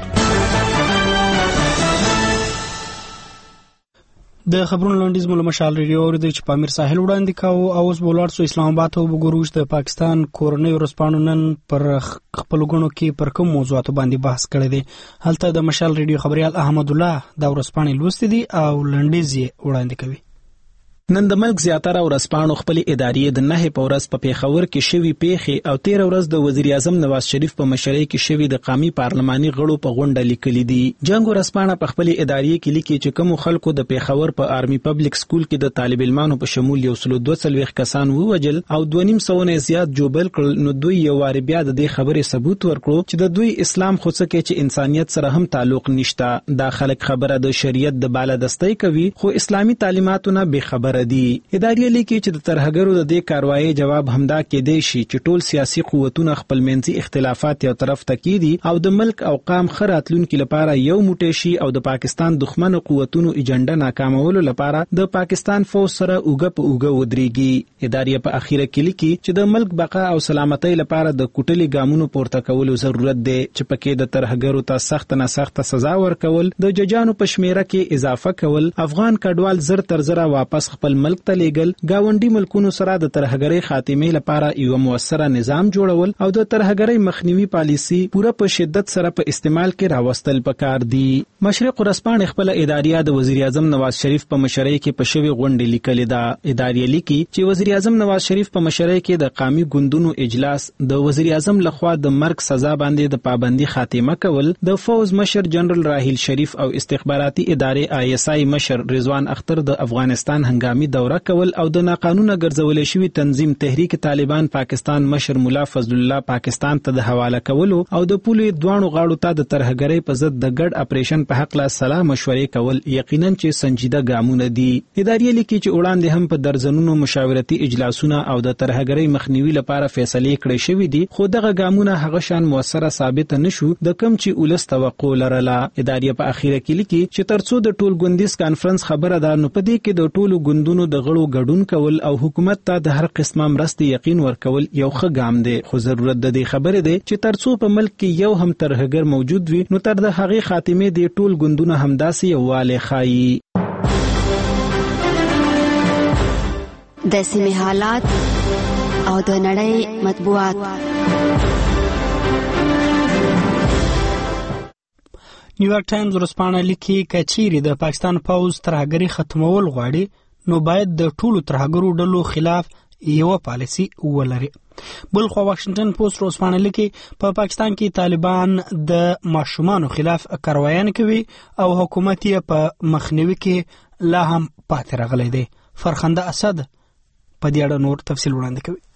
د خبرونو لنډیز مو له مشال ریډیو اوریدئ چې په امیر ساحل وړاندې کاوه او اوس به ولاړ سو اسلام آباد ته وګورو چې د پاکستان کورنۍ ورځپاڼو نن پر خپلو ګڼو کې پر کوم موضوعاتو باندې بحث کړی دی. هلته د مشال ریډیو خبریال احمد الله دا ورځپاڼې لوستې دي او لنډیز یې وړاندې کوي. نن د ملک زیاتره ورځپاڼو خپل ادارې د 9 په ورځ په پیښور کې شوی پیښې او 13 ورځ د وزیر اعظم نواز شریف په مشرۍ کې شوی د قومي پارلماني غړو په غونډه لیکلي دي. جنگ ورځپاڼه په خپل ادارې کې لیکي چې کوم خلکو د پیښور په آرمي پبلک سکول کې د طالب علمانو په شمول 142 کسان ووجل او 2.5 نه زیات جوبل کړل نو دوی یو وار بیا د دې خبرې ثبوت ورکړو چې د دوی اسلام خو څه کې چې انسانيت سره هم تعلق نشته. دا خلک خبره د شریعت د بالادستۍ کوي خو اسلامي تعلیماتونه به خبره دي. ادارې لیکي چې د ترهګرو د دې کاروایی جواب همدا کېدی شي چې ټول سیاسي قوتونه خپل منځي اختلافات یو طرف ته کیدي او د ملک او قام خراتلونکو لپاره یو موټی شي او د پاکستان دښمن قوتونو ایجنډا ناکامولو لپاره د پاکستان فوج سره اوګه په اوګه ودرېږي. ادارې په اخیره کې لیکي چې د ملک بقا او سلامتۍ لپاره د کوټلي ګامونو پورته کولو ضرورت دی چې پکې د ترهګرو ته سخت نه سخت سزا ورکول، د ججانو په شمیره کې اضافه کول، افغان کډوال زر تر زره واپس خپل ملک ته لیږل، گاونډي ملکونو سره د ترهګرۍ خاتمه لپاره یو موثره نظام جوړول او د ترهګرۍ مخنیوي پالیسی پوره په شدت سره په استعمال کې راوستل پکار دي. مشرق ورځپاڼه خپل ادارې د وزیر اعظم نواز شریف په مشرۍ کې په شوی غونډه لیکلې ده. ادارې لیکي چې وزیر اعظم نواز شریف په مشرۍ کې د قومي ګوندونو اجلاس، د وزیر اعظم لخوا د مرګ سزا باندې د پابندي خاتمه کول، د فوز مشر جنرال راحیل شریف او استخباراتي ادارې ISI مشر رضوان اختر د افغانستان هنګامي دوره کول او د ناقانونه ګرځولې شوی تنظیم تحریک طالبان پاکستان مشر مولا فضل الله پاکستان ته د حواله کولو او د پولې دوانو غاړو ته د ترهګرۍ په ضد د ګډ اپریشن په حق لا سلا مشورې کول یقینا چې سنجیده ګامونه دي. ادارې لیکي چې وړاندې هم په درزنونو مشاورتي اجلاسونه او د ترهګرۍ مخنیوي لپاره فیصلې کړې شوې دي خو دغه ګامونه هغه شان موثره ثابت نشو د کم چې ولس توقع لرله. ادارې په اخیره کې لیکي چې ترڅو د ټول ګوندیز کانفرنس خبره ده نو په دې کې د ټولو ګوندونو د غړو ګډون کول او حکومت ته د هر قسمه مرستې یقین ورکول یو ښه ګام دی خو ضرورت د دې خبرې دی چې ترڅو په ملک کې یو هم ترهګر موجود وي نو تر د هغې خاتمې دی ټول ګوندونه همداسې یووالی ښایي. د سیمې حالات او د نړۍ مطبوعات. نیویارک ټایمز ورځپاڼه لیکي که چیرې د پاکستان پوځ ترهګري ختمول غواړي نو باید د ټولو ترهګرو ډلو خلاف یو پالیسی ولري. بلخوا واشنگټن پوسټ ورځپاڼه لیکي په پاکستان کې طالبان د ماشومانو خلاف کاروایان کوي او حکومت یې په مخنیوي کې لا هم پاتې راغلی دی. فرخنده اسد په دې اړه نور تفصیل وړاندې کوي.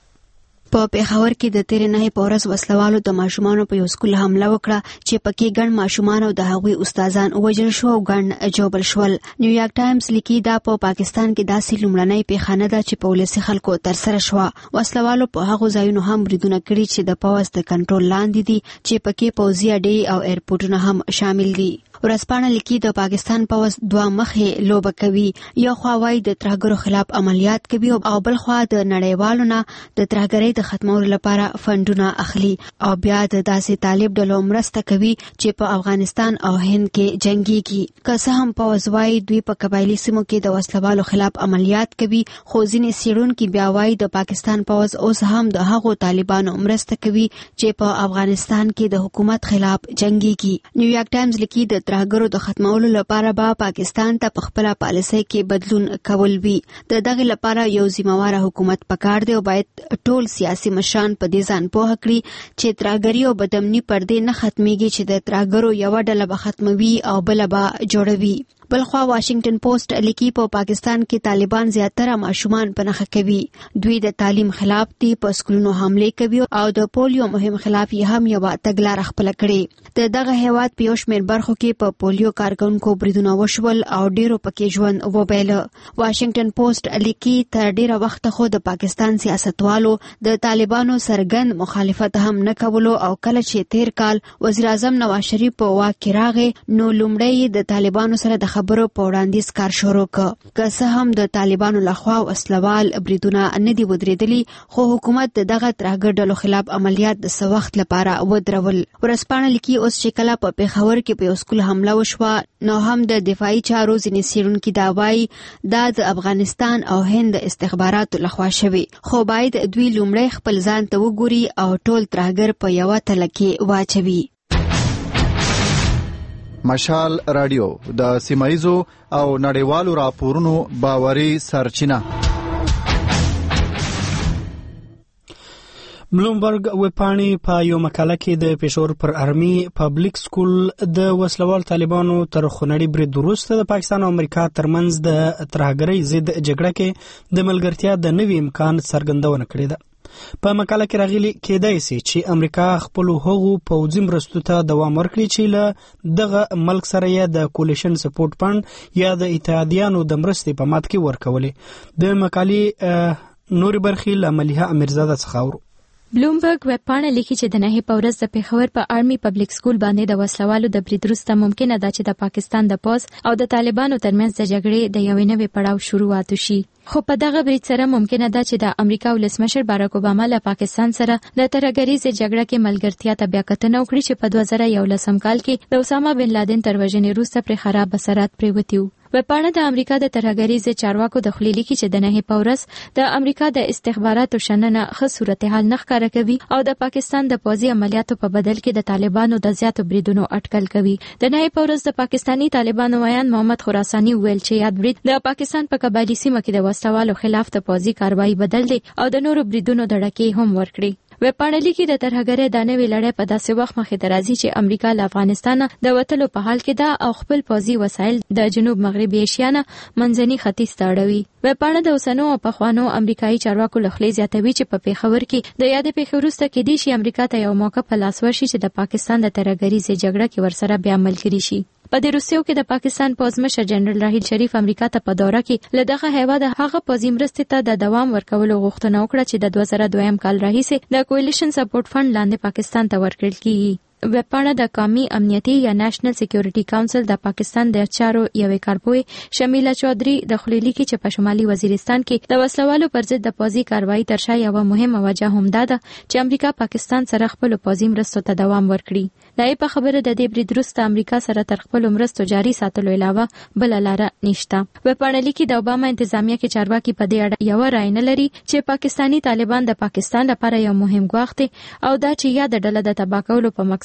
په پیښور کې د تیرې نهې په ورځ وسلوالو د ماشومانو په یو سکول حمله وکړه چې پکې ګڼ ماشومان او د هغوی استادان وژل شو او ګڼ ژوبل شول. نیویارک ټایمز لیکي دا په پاکستان کې داسې لومړنۍ پیښه نه ده چې په ولسي خلکو ترسره شوه. وسلوالو په هغو ځایونو هم بریدونه کړي چې د پوځ د کنټرول لاندې دي چې پکې پوځي اډې او ایرپورټونه هم شامل دي. ورځپاڼه لیکي د پاکستان پوځ دوه مخې لوبه کوي. یو خوا وايي د ترهګرو خلاف عملیات کوي او بل خوا د نړیوالو نه د ترهګرۍ د ختمولو لپاره فنډونه اخلي او بیا د داسې طالب ډلو مرسته کوي چې په افغانستان او هند کې جنگيږي. که څه هم پوځ وايي دوی په قبایلي سیمو کې د وسلوالو خلاف عملیات کوي، خو ځینې څېړونکي بیا وايي د پاکستان پوځ اوس هم د هغو طالبانو مرسته کوي چې په افغانستان کې د حکومت خلاف جنگيږي. نیویارک ټایمز لیکي د ترهګرو د ختمولو لپاره به پاکستان ته په خپله پالیسۍ کې بدلون کول وي. د دغې لپاره یو ذمہواره حکومت پکار دی او باید ټول سیاسي مشران په دې ځان پوهه کړي چې ترهګري او بدامني پر دې نه ختمیږي چې د ترهګرو یوه ډله به ختموي او بله به جوړوي. بلخوا واشنگټن پوسټ لیکي په پاکستان کې طالبان زیاتره ماشومان په نښه کوي. دوی د تعلیم خلاف دي، په سکولونو حملې کوي او د پولیو مهم خلاف یې هم یوه تګلاره خپله کړې. د دغه هیواد په یو شمېر برخو کې په پولیو کارکوونکو بریدونه وشول او ډیرو پکې ژوند وبایله. واشنگټن پوسټ لیکي تر ډیره وخته خو د پاکستان سیاستوالو د طالبانو څرګند مخالفت هم نه کولو او کله چې تیر کال وزیر اعظم نواز شریف په واک کې راغی نو لومړی د طالبانو سره د خبرو په وړاندیز کار شروع کړ. که څه هم د طالبانو لخوا وسلوال بریدونه نه دي ودرېدلي، خو حکومت د دغه ترهګر ډلو خلاف عملیات د څه وخت لپاره ودرول. ورځپاڼه لیکي اوس چې کله په پیښور کې په یو سکول حمله وشوه نو هم د دفاعي چارو ځینې څېړونکي دا وایي دا د افغانستان او هند د استخباراتو لخوا شوي، خو باید دوی لومړی خپل ځان ته وګوري او ټول ترهګر په یوه تله کې واچوي. مشال رادیو د سیمایزو او نړیوالو راپورونو باوري سرچینه. بلومبرګ وپاڼې په یو مقاله کې د پېښور پر آرمي پبلک سکول د وسلوال طالبانو تر خونړي برید وروسته د پاکستان او امریکا ترمنځ د ترهګرۍ ضد جګړه کې د ملګرتیا د نوي امکان څرګندونه کړې ده. په مقاله کې راغلي کېدای شي چې امریکا خپل هغو پوځي مرستو ته دوام ورکړي چې له دغه ملک سره یې د کولیشن سپورټ فند یا د اتحادیانو د مرستې په مات کې ورکولې. د مقالې نورې برخې له ملیحه امیرزاده څخه اورو. بلومبرګ وپاڼه لیکي چې د نهې په ورځ د پیښور په آرمي پبلک سکول باندې د وسلوالو د برید وروسته ممکنه ده چې د پاکستان د پوځ او د طالبانو ترمنځ د جګړې د یوې نوې پړاو شروعات وشي. خو په دغه برید سره ممکنه ده چې د امریکا ولسمشر باراک اوباما له پاکستان سره د ترهګریزې جګړه کې ملګرتیا ته بیا کتنه وکړي چې په 2011 کال کې د اسامه بن لادن تر وژنې وروسته پرې خراب اثرات پرېوتي وو. وپاڼه د امریکا د ترهګریزې چارواکو د خولې لیکي چې د نهې په ورځ د امریکا د استخباراتو شننه ښه صورتحال نه ښکاره کوي او د پاکستان د پوځي عملیاتو په بدل کې د طالبانو د زیاتو بریدونو اټکل کوي. د نهې په ورځ د پاکستاني طالبانو ویان محمد خراساني ویل چې یاد برید د پاکستان په قبایلي سیمه کې د وسلوالو خلاف د پوځي کاروایی بدل دی او د نورو بریدونو د ډکې هم ورکړي. وپاڼه لیکي د ترهګرۍ د نوې لړۍ په داسې وخت مخې ته راځي چې امریکا له افغانستانه د وتلو په حال کې ده او خپل پوځي وسایل د جنوب مغربي ایشیا نه منځني ختیځ ته اړوي. وپاڼه د اوسنو او پخوانو امریکایي چارواکو له خولې زیاتوي چې په پیښور کې د یادې پیښې وروسته کېدای شي امریکا ته یو موقع په لاس ورشي چې د پاکستان د ترهګریزې جګړه کې ورسره بیا ملګري شي. په دې وروستیو کې د پاکستان پوځ مشر جنرال راحیل شریف امریکا ته په دوره کې له دغه هیواده هغه پوځي مرستې ته د دوام ورکولو غوښتنه وکړه چې د 2002 کال راهیسې د کولیشن سپورټ فند لاندې پاکستان ته ورکړل کیږي. وپاڼه د قومي امنیتي یا نېشنل سکیورټي کونسل د پاکستان د چارو یوې کارپوهې شمیله چودري د خولې لیکي چې په شمالي وزیرستان کې د وسلوالو پر ضد د پوځي کاروایی تر شا یوه مهمه وجه همدا ده چې امریکا پاکستان سره خپل پوځي مرستو ته دوام ورکړي. دا یې په خبره د دې برید وروسته امریکا سره تر خپل مرستو جاري ساتلو علاوه بل لاره نشته. وپاڼه لیکي د اوباما انتظامیه کې چارواکي په دې اړه یو رائے نه لري چې پاکستانی طالبان د پاکستان لپاره یو مهم ګواښ دی او دا چې یا د ډله د تباه کولو په مقصد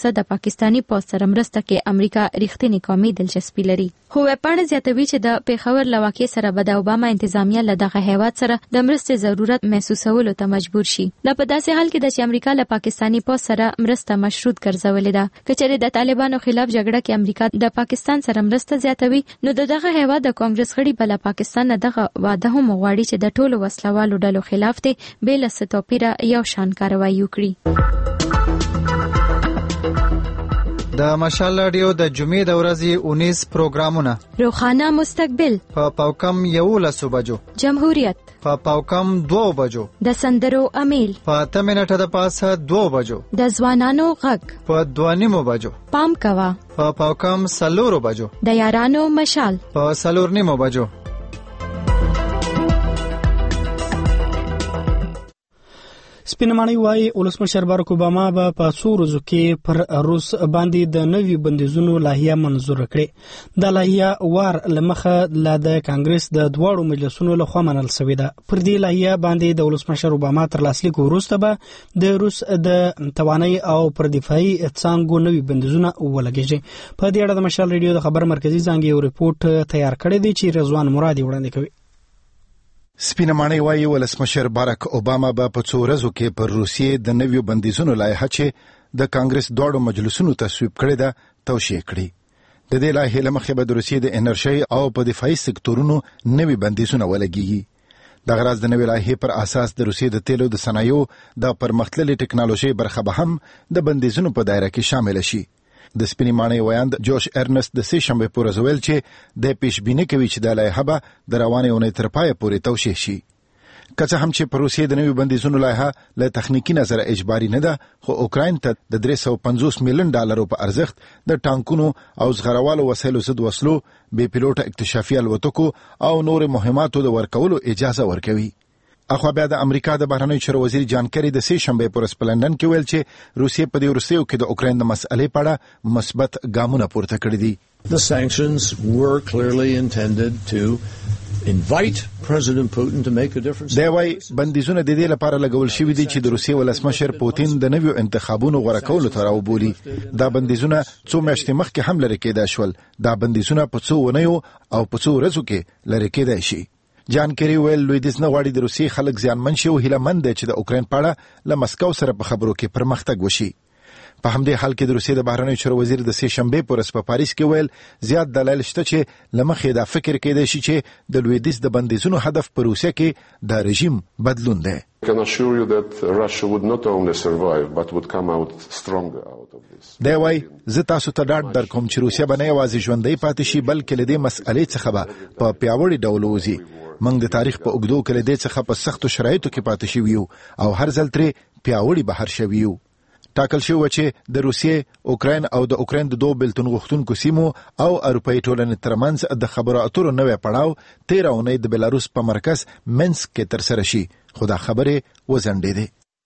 مقصد د پاکستانی پوځ سره مرسته کې امریکا رښتینی قومي دلچسپي لري. خو وپاڼه زیاتوي چې د پیښور له واقعې سره به د اوباما انتظامیه له دغه هیواد سره د مرستې ضرورت محسوسولو ته مجبور شي. دا په داسې حال کې ده چې امریکا له پاکستانی پوځ سره مرسته مشروط ګرځولې ده. که چېرې د طالبانو خلاف جګړه کې امریکا د پاکستان سره مرسته زیاتوي نو دغه هیواد د کانګرس غړي بل پاکستان دغه واده هم غواړي چې د ټولو وسلوالو ډلو خلاف دي بې له څه توپیره یو شان کاروایی وکړي. د مشال رادیو د جمعې د ورځې 19 پروګرامونه: روخانه مستقبل په پاوکم 11 بجو، جمهوریت په پاوکم 2 بجو، د سندرو امیل په 8 منټه د پاسه 2 بجو، د ځوانانو غږ په 2:30 بجو، پام کوا په پاوکم 4 بجو، د یارانو مشال په 4:30 بجو. سپینماني وايي ولسمشر باراک اوباما به په څو ورځو کې پر روس باندې د نوي بندیزونو لایحه منظور کړي. د لایحه وار لمخه لا د کانګرس د دواړو مجلسونو لخوا منل شوې ده. پر دې لایحه باندې د ولسمشر اوباما تر لاسلیک وروسته به د روس د توانایي او پر دفاعي څانګو نوي بندیزونه ولګیږي. په دې اړه د مشال ریډیو د خبر مرکزی څنګه یو ریپورت تیار کړی دی چې رضوان مرادي وړاندې کوي. سپینماني وايي ولسمشر باراک اوباما به په څو ورځو کې پر روسیې د نویو بندیزونو لایحه چې د کانګرس دواړو مجلسونو تصویب کړې ده توشیح کړي. د دې لایحې له مخې به د روسیې د انرژۍ او په دفاعي سکتورونو نوي بندیزونه ولګیږي. دغه راز د نوې لایحې پر اساس د روسیې د تیلو د صنایعو د پرمختللې ټکنالوژي برخه به هم د بندیزونو په دایره کې شامل شي. د سپینماني ویاند جوش ارنست د سې شنبه پر ورځ ویل چې د پیشبینی کوي چې د لایحه به د روانې اونۍ تر پایه پورې توشیح شي. که څه هم چې پر روسیې د نوي بندیزونو لایحه له تخنیکی نظر اجباري نه ده، خو اوکراین ته د $350 میلیون په ارزښت د ټانکونو او زغروالو وسایلو ضد وسلو، بې پیلوټه اکتشافي الوتکو او نور مهماتو د ورکولو اجازه ورکوي. اخو بیا د امریکا د بهرنیو چارو وزیر جان کری د سې شنبه پر ورځ په لندن کې ویل چې روسیې په دې وروستیو کې د اوکراین د مسئلې په اړه مثبت ګامونه پورته کړي دي. The sanctions were clearly intended to invite President Putin to make a difference. دا وايي بندیزونه د دې لپاره لګول شوي دي چې د روسیې ولسمشر پوتین د نویو انتخابونو غوړه کولو ته راوبولي. دا بندیزونه څو میاشتې مخکې هم لرې کېدای شول. دا بندیزونه په څو ونیو او په څو ورځو کې لرې کېدای شي. جان کری ویل لویدیځ نه غواړي د روسیې خلک زیانمن شي او هیله مند دی چې د اوکراین په اړه له مسکو سره په خبرو کې پرمختګ وشي. په همدې حال کې د روسیې د بهرنیو چارو وزیر د سې شنبه پر ورځ په پاریس کې ویل زیات دلایل شته چې لمخې دا فکر کېدای شي چې د لویدیځ د بندیزونو هدف په روسیه کې د رژیم بدلون دی. I can assure you that Russia would not only survive but would come out stronger out of this. دا وايي زه تاسو ته ډاډ درکوم چې روسیه به نه یوازې ژوندۍ پاتې شي بلکې له دې مسئلې څخه به په پیاوړي ډول وځي. موږ د تاریخ په اوږدو کې له دې څخه په سختو شرایطو کې پاتې شوي یو او هر ځل ترې پیاوړي بهر شوي یو. ټاکل شوی چې د روسیې، اوکراین او د اوکراین د دوه بېلتون غوښتونکو سیمو او اروپایي ټولنې ترمنځ د خبرو اترو نوی پړاو 13 اونۍ د بلاروس په مرکز منسک کې ترسره شي، خو دا خبرې وځنډېدې.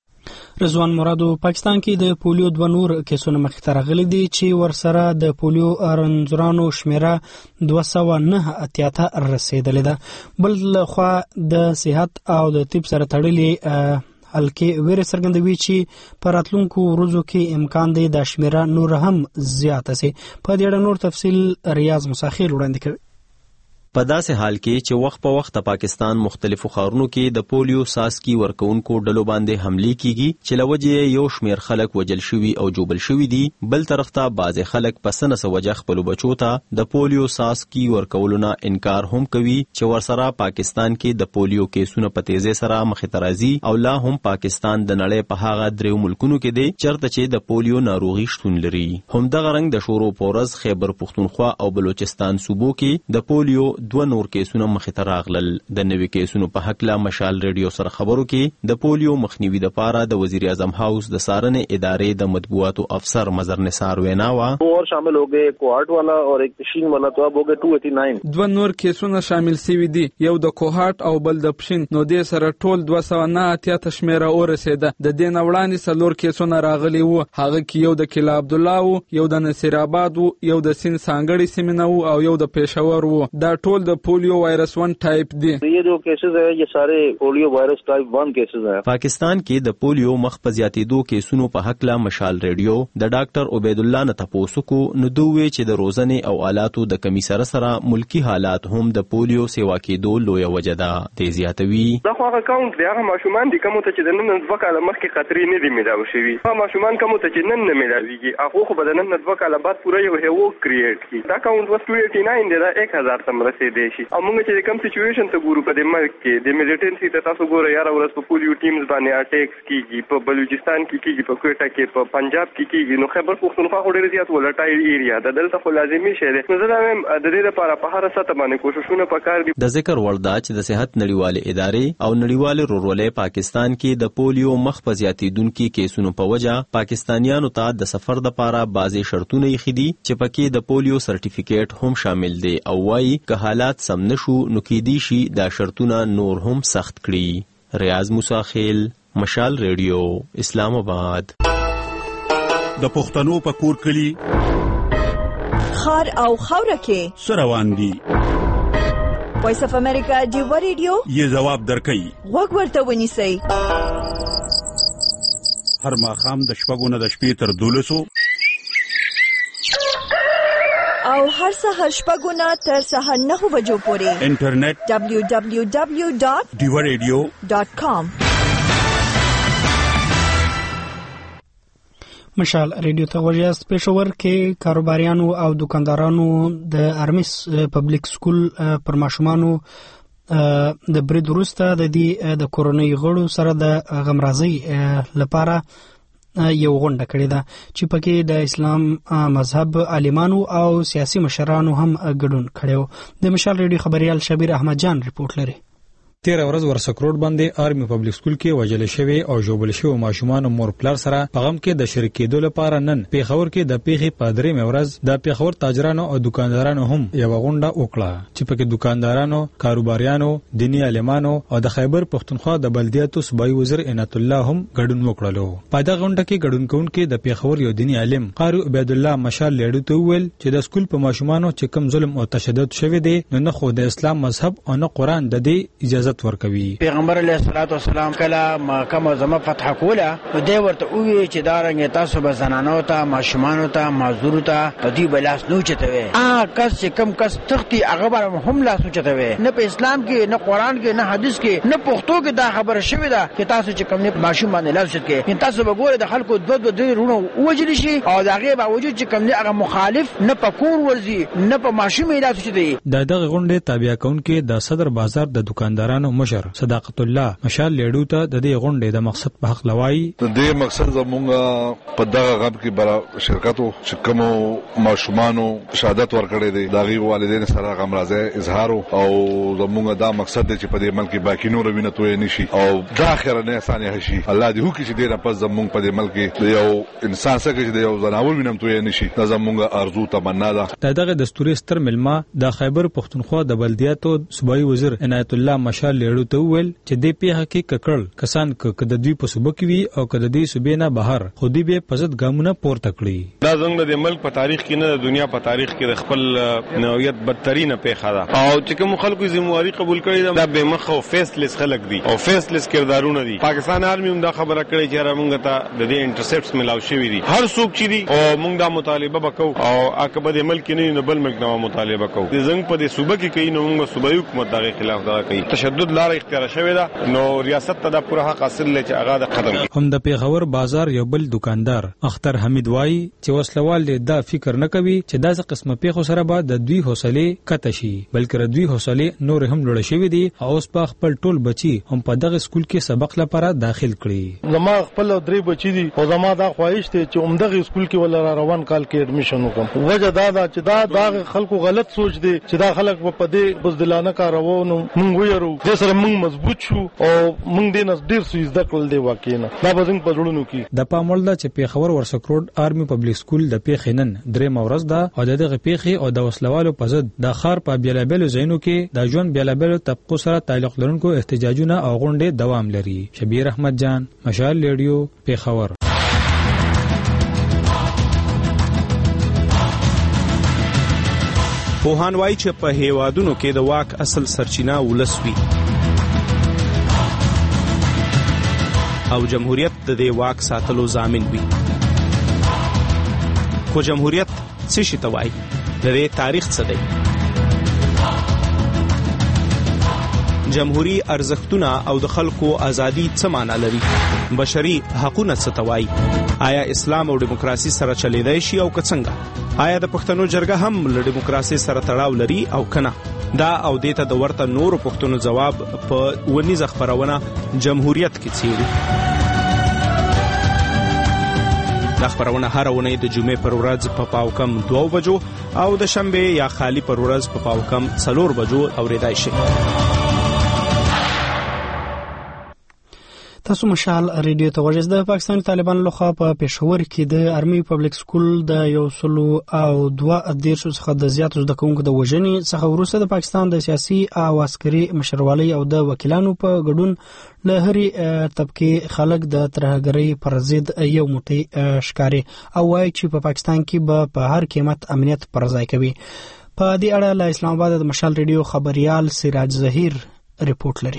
رضوان مرادو پاکستان کې د پولیو 2 نور کیسونه مخې ته راغلي دي چې ورسره د پولیو رنځورانو شمیره 209 ته رسیدلې ده. بل خوا د صحت او د طب سره تړلې هلکې ویره څرګندوي چې په راتلونکو ورځو کې امکان دی د شمیره نور هم زیاته سي. په دې اړه نور تفصیل ریاض مساخیر وړاندې کوي. په داسې حال کې چې وخت په وخت د پاکستان مختلفو ښارونو کې د پولیو ساسکي ورکوونکو ډلو باندې حملې کیږي چې له وجې یو شمیر خلک وجل شوي او جوبل شوي دي، بل طرف ته بعضې خلک په څه نه څه وجه خپلو بچو ته د پولیو ساسکي ورکولو نه انکار هم کوي چې ورسره پاکستان کې د پولیو کیسونه په تیزۍ سره مخې ته راځي او لا هم پاکستان د نړۍ په هغه 3 ملکونو کې دی چېرته چې د پولیو ناروغي شتون لري. همدغه رنګ د شورو په ورځ خیبر پښتونخوا او بلوچستان صوبو کې د پولیو 2 نور کیسونه مخې ته راغلل. د نوي کیسونو په حق لا مشال ریډیو سره خبرو کې د پولیو مخنیوي لپاره د وزیر اعظم هاوس د څارنې ادارې د مطبوعاتو افسر مظهر نثار وینا وا اور شامل हो गए کوهاټ والا اور ایک پشین والا تو اب हो गए 289. 2 نور کیسونه شامل شوي دي، یو د کوهاټ او بل د پشین. نو دې سره ټول 209 تشمیره ورسېده. د دې نه وړاندې 4 کیسونه راغلي وو، هغه کې یو د کلا عبد الله وو، یو د نصیر آباد وو، یو د سین سانګړی سیمه وو او یو د پېښور وو. دا ټول ټول د پولیو وایرس 1 ټایپ دي. یہ جو کیسز ہیں یہ سارے پولیو وائرس ٹائپ 1 کیسز ہیں. پاکستان کې د پولیو مخ په زیاتېدو کیسونو په حق لا مشال ریډیو د ډاکټر عبید الله نه تاسو کو نو دوی چې د روزنې او آلاتو د کمی سره ملکی حالات هم د پولیو سیوا کېدو لوی وجه ده. د زیاتوي دا خو هغه اکاونټ دی، هغه ماشومان دي کوم ته چې د نن 2 کاله مخکې خطرې نه دي ملاوي شوي. هغه ماشومان کوم ته چې نن نه ملاويږي هغه خو به د نن 2 کاله بعد پوره یو هیو کریټ کی. دا اکاونټ وس 289 دی، دا 1000 تم رسیدي شي. او موږ چې کوم سچويشن ته ګورو په دې ملک کې د ملیټنسي ته تاسو ګورئ یاره ورس په پولیو ټیمز باندې اٹیکس کیږي، په بلوچستان کې کیږي، په کوټا کې، په پنجاب کې کیږي. نو خیبر پختونخوا خو ډېر زیات ولټایل ایریا ده، دلته خو لازمي شی دی. نو زه دا وایم د دې لپاره په هر سطح باندې کوششونه پکار دي. د ذکر وړ ده چې د صحت نړیوالې ادارې او نړیوالې رورولې پاکستان کې د پولیو مخ په زیاتېدونکو کیسونو په وجه پاکستانیانو ته د سفر لپاره بعضي شرطونه یې خدي چې پکې د پولیو سرټیفیکیټ هم شامل دي او وايي که حالات سم نشو نو کېدی شي دا شرطونه نور هم سخت کړي. ریاض موسی خیل، مشال ریډیو، اسلام آباد. د پښتنو په کور کلی خار او خوره کې سروان دي. وایس اف امریکا ډیو ریډیو یې جواب درکړي. وګ ورته ونیسئ. هر ماښام د شپږو نه د شپې تر 12 او هر سهار شپږو نه تر سهار 9 بجو پورې انټرنیټ www.diwaradio.com. مشال ریډیو ته وژاست. پېښور کې کاروباریانو او دکاندارانو د ارمیس پبلک سکول پر ماشومانو د برید وروسته د دې د کورونی غړو سره د غمرازي لپاره یو غونډه کړې ده چې پکې د اسلام مذهب عالمانو او سیاسي مشرانو هم ګډون کړو. د مشال ریډیو خبريال شبیر احمد جان ریپورت لري. 13 ورځ ورسکروټ باندې آرمي پبلک سکول کې وجل شوی او جوبل شوی ماشومان مور پلار سره پیغام کې د شریکېدو لپاره نن پیښور کې د پیښې په درې مورز د پیښور تاجرانو او دکاندارانو هم یو غونډه وکړه چې پکې دکاندارانو، کاروباریانو، دینی عالمانو او د خیبر پښتونخوا د بلدیاتو صوبایي وزیر عنایت الله هم ګډون وکړلو. په دا غونډه کې ګډون کوونکي د پیښور یو دینی عالم قاری عبید الله مشال لیډو ته ویل چې د سکول په ماشومانو چې کوم ظلم او تشدد شوی دی نو نه خو د اسلام مذهب او نه قران د دې اجازه ورکوي. پیغمبر علیه الصلاۃ والسلام کله محکمه زما فتح کوله نو دی ورته وی چې دا رنګ تاسو به زنانو ته، ماشومانو ته، معذور ته په دې بلاس نو چتوي. کس چې کم کس تختی هغه به هم لاس چتوي. نه په اسلام کې، نه قران کې، نه حدیث کې، نه پښتو کې دا خبره شوې ده چې تاسو چې کم نه ماشوم باندې لاس چتکي. ان تاسو به ګوره د خلکو دوه رونو وجل شي او دا غي باوجود چې کم نه هغه مخالف نه پکور ورزي نه په ماشوم لاس چتي. دغه غونډه تابع کونکي د صدر بازار د دکاندارانو مشر صداقت الله مشال لیډو ته د دې غونډې د مقصد په حق لوي. د دې مقصد زموږ په دغه غب کې برا شرکتو چې کوم ماشومانو شهادت ورکړي دي دغه والدین سره غمرازه اظهار او زموږ دا مقصد دی چې په دې ملک باقی نور وینه توې نشي او دا خیر نه اسانه شي. الله دې هوکي چې دې نه پس زموږ په دې ملک د یو انسان سره چې د یو زناور وینم توې نشي. دا زموږ ارزو تمنا ده. دغه دستوري ستر ملما د خیبر پښتونخوا د بلدیاتو صوبایي وزیر عنایت الله مشال لیډو ته ویل چې د پیښه کې ککړ کسان ک د دوی په صوبه کې وي او ک د دې صوبې نه بهر خو دې به پزت ګامونه پورته کړی. دا څنګه د ملک په تاریخ کې نه د دنیا په تاریخ کې د خپل نوعیت بدترینه پیښه ده او چې کوم خلکو ذمہواری قبول کړي دا به مخ او فیسلیس خلک دي او فیسلیس کردارونه دي. پاکستان آرمي هم دا خبره کړي چې موږ ته د دې انټرسپټس ملاو شوی دي. هر څوک چې دي او موږ دا مطالبه وکړو او عقبه د ملک نه بل ملک نه مطالبه وکړو. د زنګ په دې صوبه کې کوي نو موږ صوبایي حکومت دغه خلاف دا کوي. تشدد لار اختیار شوی ده نو ریاست ته دا پوره حق حاصل لې چې هغه د ختم کړي. هم د پیښور بازار یو بل دکاندار اختر حمید وای چې وسلوال دا فکر نه کوي چې داسې قسمه پیښو سره به د دوی حوصله کته شي بلکې دوی حوصله نور هم لوړ شوی دي او اوس په خپل ټول بچي هم په دغه سکول کې سبق لپاره داخل کړي. زما خپل درې بچي دي او زما دا خواهش ته چې عمدغه سکول کې ول روان کال کې اډمیشن وکم. وجه دا چې دا خلکو غلط سوچ دي چې دا خلک په دې بزدلانه کاروونو مونږ ويرو د سره مونږ مضبوط شو او مونږ دې نس ډیر څه زده کول دی واقعا دا به څنګه پزړونو کې. د پامول دا چې پیښور ورسکروډ آرمي پبلک سکول د پیښې نن درې مورز ده او دغه پیښې او د وسلوالو په ضد د خار په بیلابلو ځایونو کې د ژوند بیلابلو طبقو سره تعلق لرونکو احتجاجونه او غونډې دوام لري. شبیر احمد جان، مشال ریډیو، پیښور. پوهان وایي چې په هیوادونو کې د واک اصل سرچینه ولس وي او جمهوریت د دې واک ساتلو ضامن وي. خو جمهوریت څه شي ته وایي؟ د دې تاریخ څه دی؟ جمهوری ارزښتونه او د خلکو ازادي څه معنا لري؟ بشري حقوقونه څه ته وایي؟ آیا اسلام او دیموکراسي سره چلیدای شي او که څنګه؟ آیا د پښتنو جرګه هم له دیموکراسي سره تړاو لري او کنه؟ دا او دیته د ورته نورو پښتنو جواب په ونیزه خبرونه جمهوریت کې څیړي. دا خبرونه هر ونه د جمعې پر ورځ په پاوکم 2 بجو او د شنبه یا خالی پر ورځ په پاوکم 4 بجو اوریدای شي. تاسو مشال ریډیو ته غوږ د پاکستان طالبان لخوا په پېښور کې د آرمي پبلک سکول د 102 څخه د زیاتو زده کوونکو د وژنې څخه وروسته د پاکستان د سیاسي او عسکري مشروالۍ او د وکیلانو په ګډون له هرې طبقې خلک د ترهګرۍ پر ضد یو موټی ښکاري او وایي چې په پاکستان کې به په هر قیمت امنیت پر ځای کوي. په دې اړه له اسلام آباد د مشال ریډیو خبريال سراج ظهیر ریپورت لري.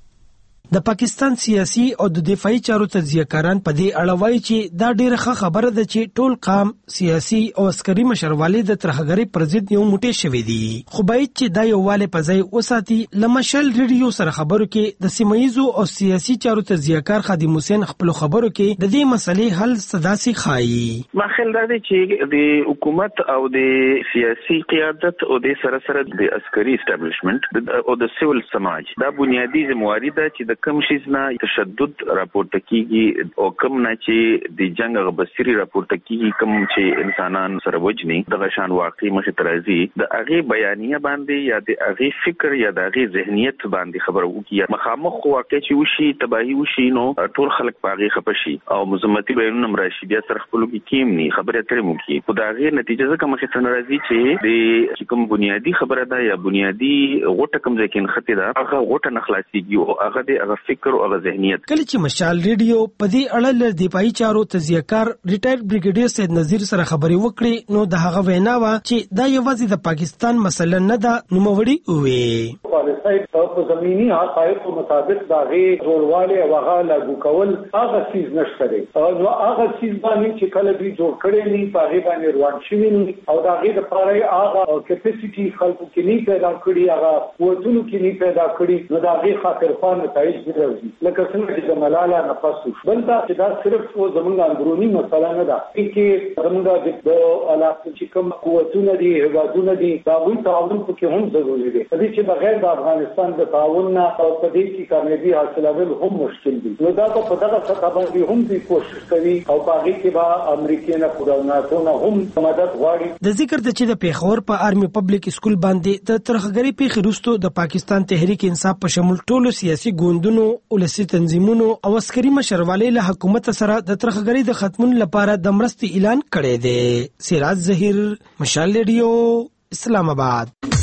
د پاکستان سیاسي او د دفاعي چارو تجزیه‌کاران په دې اړه وایي چې دا ډېره ښه خبره ده چې ټول قام سیاسي او عسکري مشروالۍ د ترهګرۍ پر ضد یو موټی شوي دي. خو باید چې دا یووالی په ځای وساتي. له مشال ریډیو سره خبرو کې د سیمه‌ییزو او سیاسي چارو تجزیه‌کار خادم حسین خپل خبرو کې د دې مسلې حل صداسي خایي. ما خیال دا دی چې د حکومت او د سیاسي قیادت او د سره د عسکري اسټابلیشمنت او د سیول سماج دا بنیادی ذمہواری ده چې د کم شي نه تشدد راپورته کیږي او کم نه چې د جنگ غبسری راپورته کیږي کم چې انسانان سره وجني د غشان واقعي مخ ترازی د اغه بیانیه باندې یا د اغه فکر یا د اغه ذهنیت باندې خبر وکړي مخامخ واقع چې وشي تباہي وشي نو ټول خلک پاغي خپشي او مزمتي بیانونه مراشي بیا سره خپل کې ني خبره ترې مو کی خدای نتیجه ځکه مخ ترازی چې د کوم بنیادی خبره ده یا بنیادی غوټه کم ځکه خطي ده هغه غوټه نخلاصيږي او هغه د فکر او ذهنیت. کله چې مشال ریډیو په دې اړه له دفاعي چارو تجزیه‌کار ریټایر بریګیډیر سید نذیر سره خبرې وکړې نو د هغه وینا و چې دا یوازې د پاکستان مسله نه ده نو موړي وې پالیسي په زمینی حقایق مطابق دا غي جوړواله او هغه لاګو کول هغه چیز نشته دی او هغه چیز باندې چې کله دوی جوړ کړي نه پاغي باندې روان شي او دا غي د پاره هغه کیپاسټي خلکو کې نه پیدا کړي هغه وژنو کې نه پیدا کړي نو دا غي خاطر خان نتایج راځي لکه څنګه چې د ملاله نفسو بل دا چې دا صرف زمونږ اندرونی مسله نه ده چې زمونږ د علاقه چې کوم قوتونه دي هوادونه دي دا وی تعاون په کې هم ضروري دي چې بغیر د افغانستان د تعاون نه او په دې کې کامیابی حاصلول هم مشکل دي نو دا په دغه سطح باندې هم دي کوشش کوي او باغی کې با امریکای نه خداوناتونه هم مدد غواړي. د ذکر د چې د پیښور په آرمي پبلک سکول باندې د ترهګری پیښې وروسته د پاکستان تحریک انصاف په شمول ټولو سیاسي ګوندونو ولسی تنظیمونو او عسکري مشروالۍ له حکومت سره د ترهګری د ختمون لپاره د مرستې اعلان کړی دی. سراج ظهیر مشال ریډیو اسلام آباد.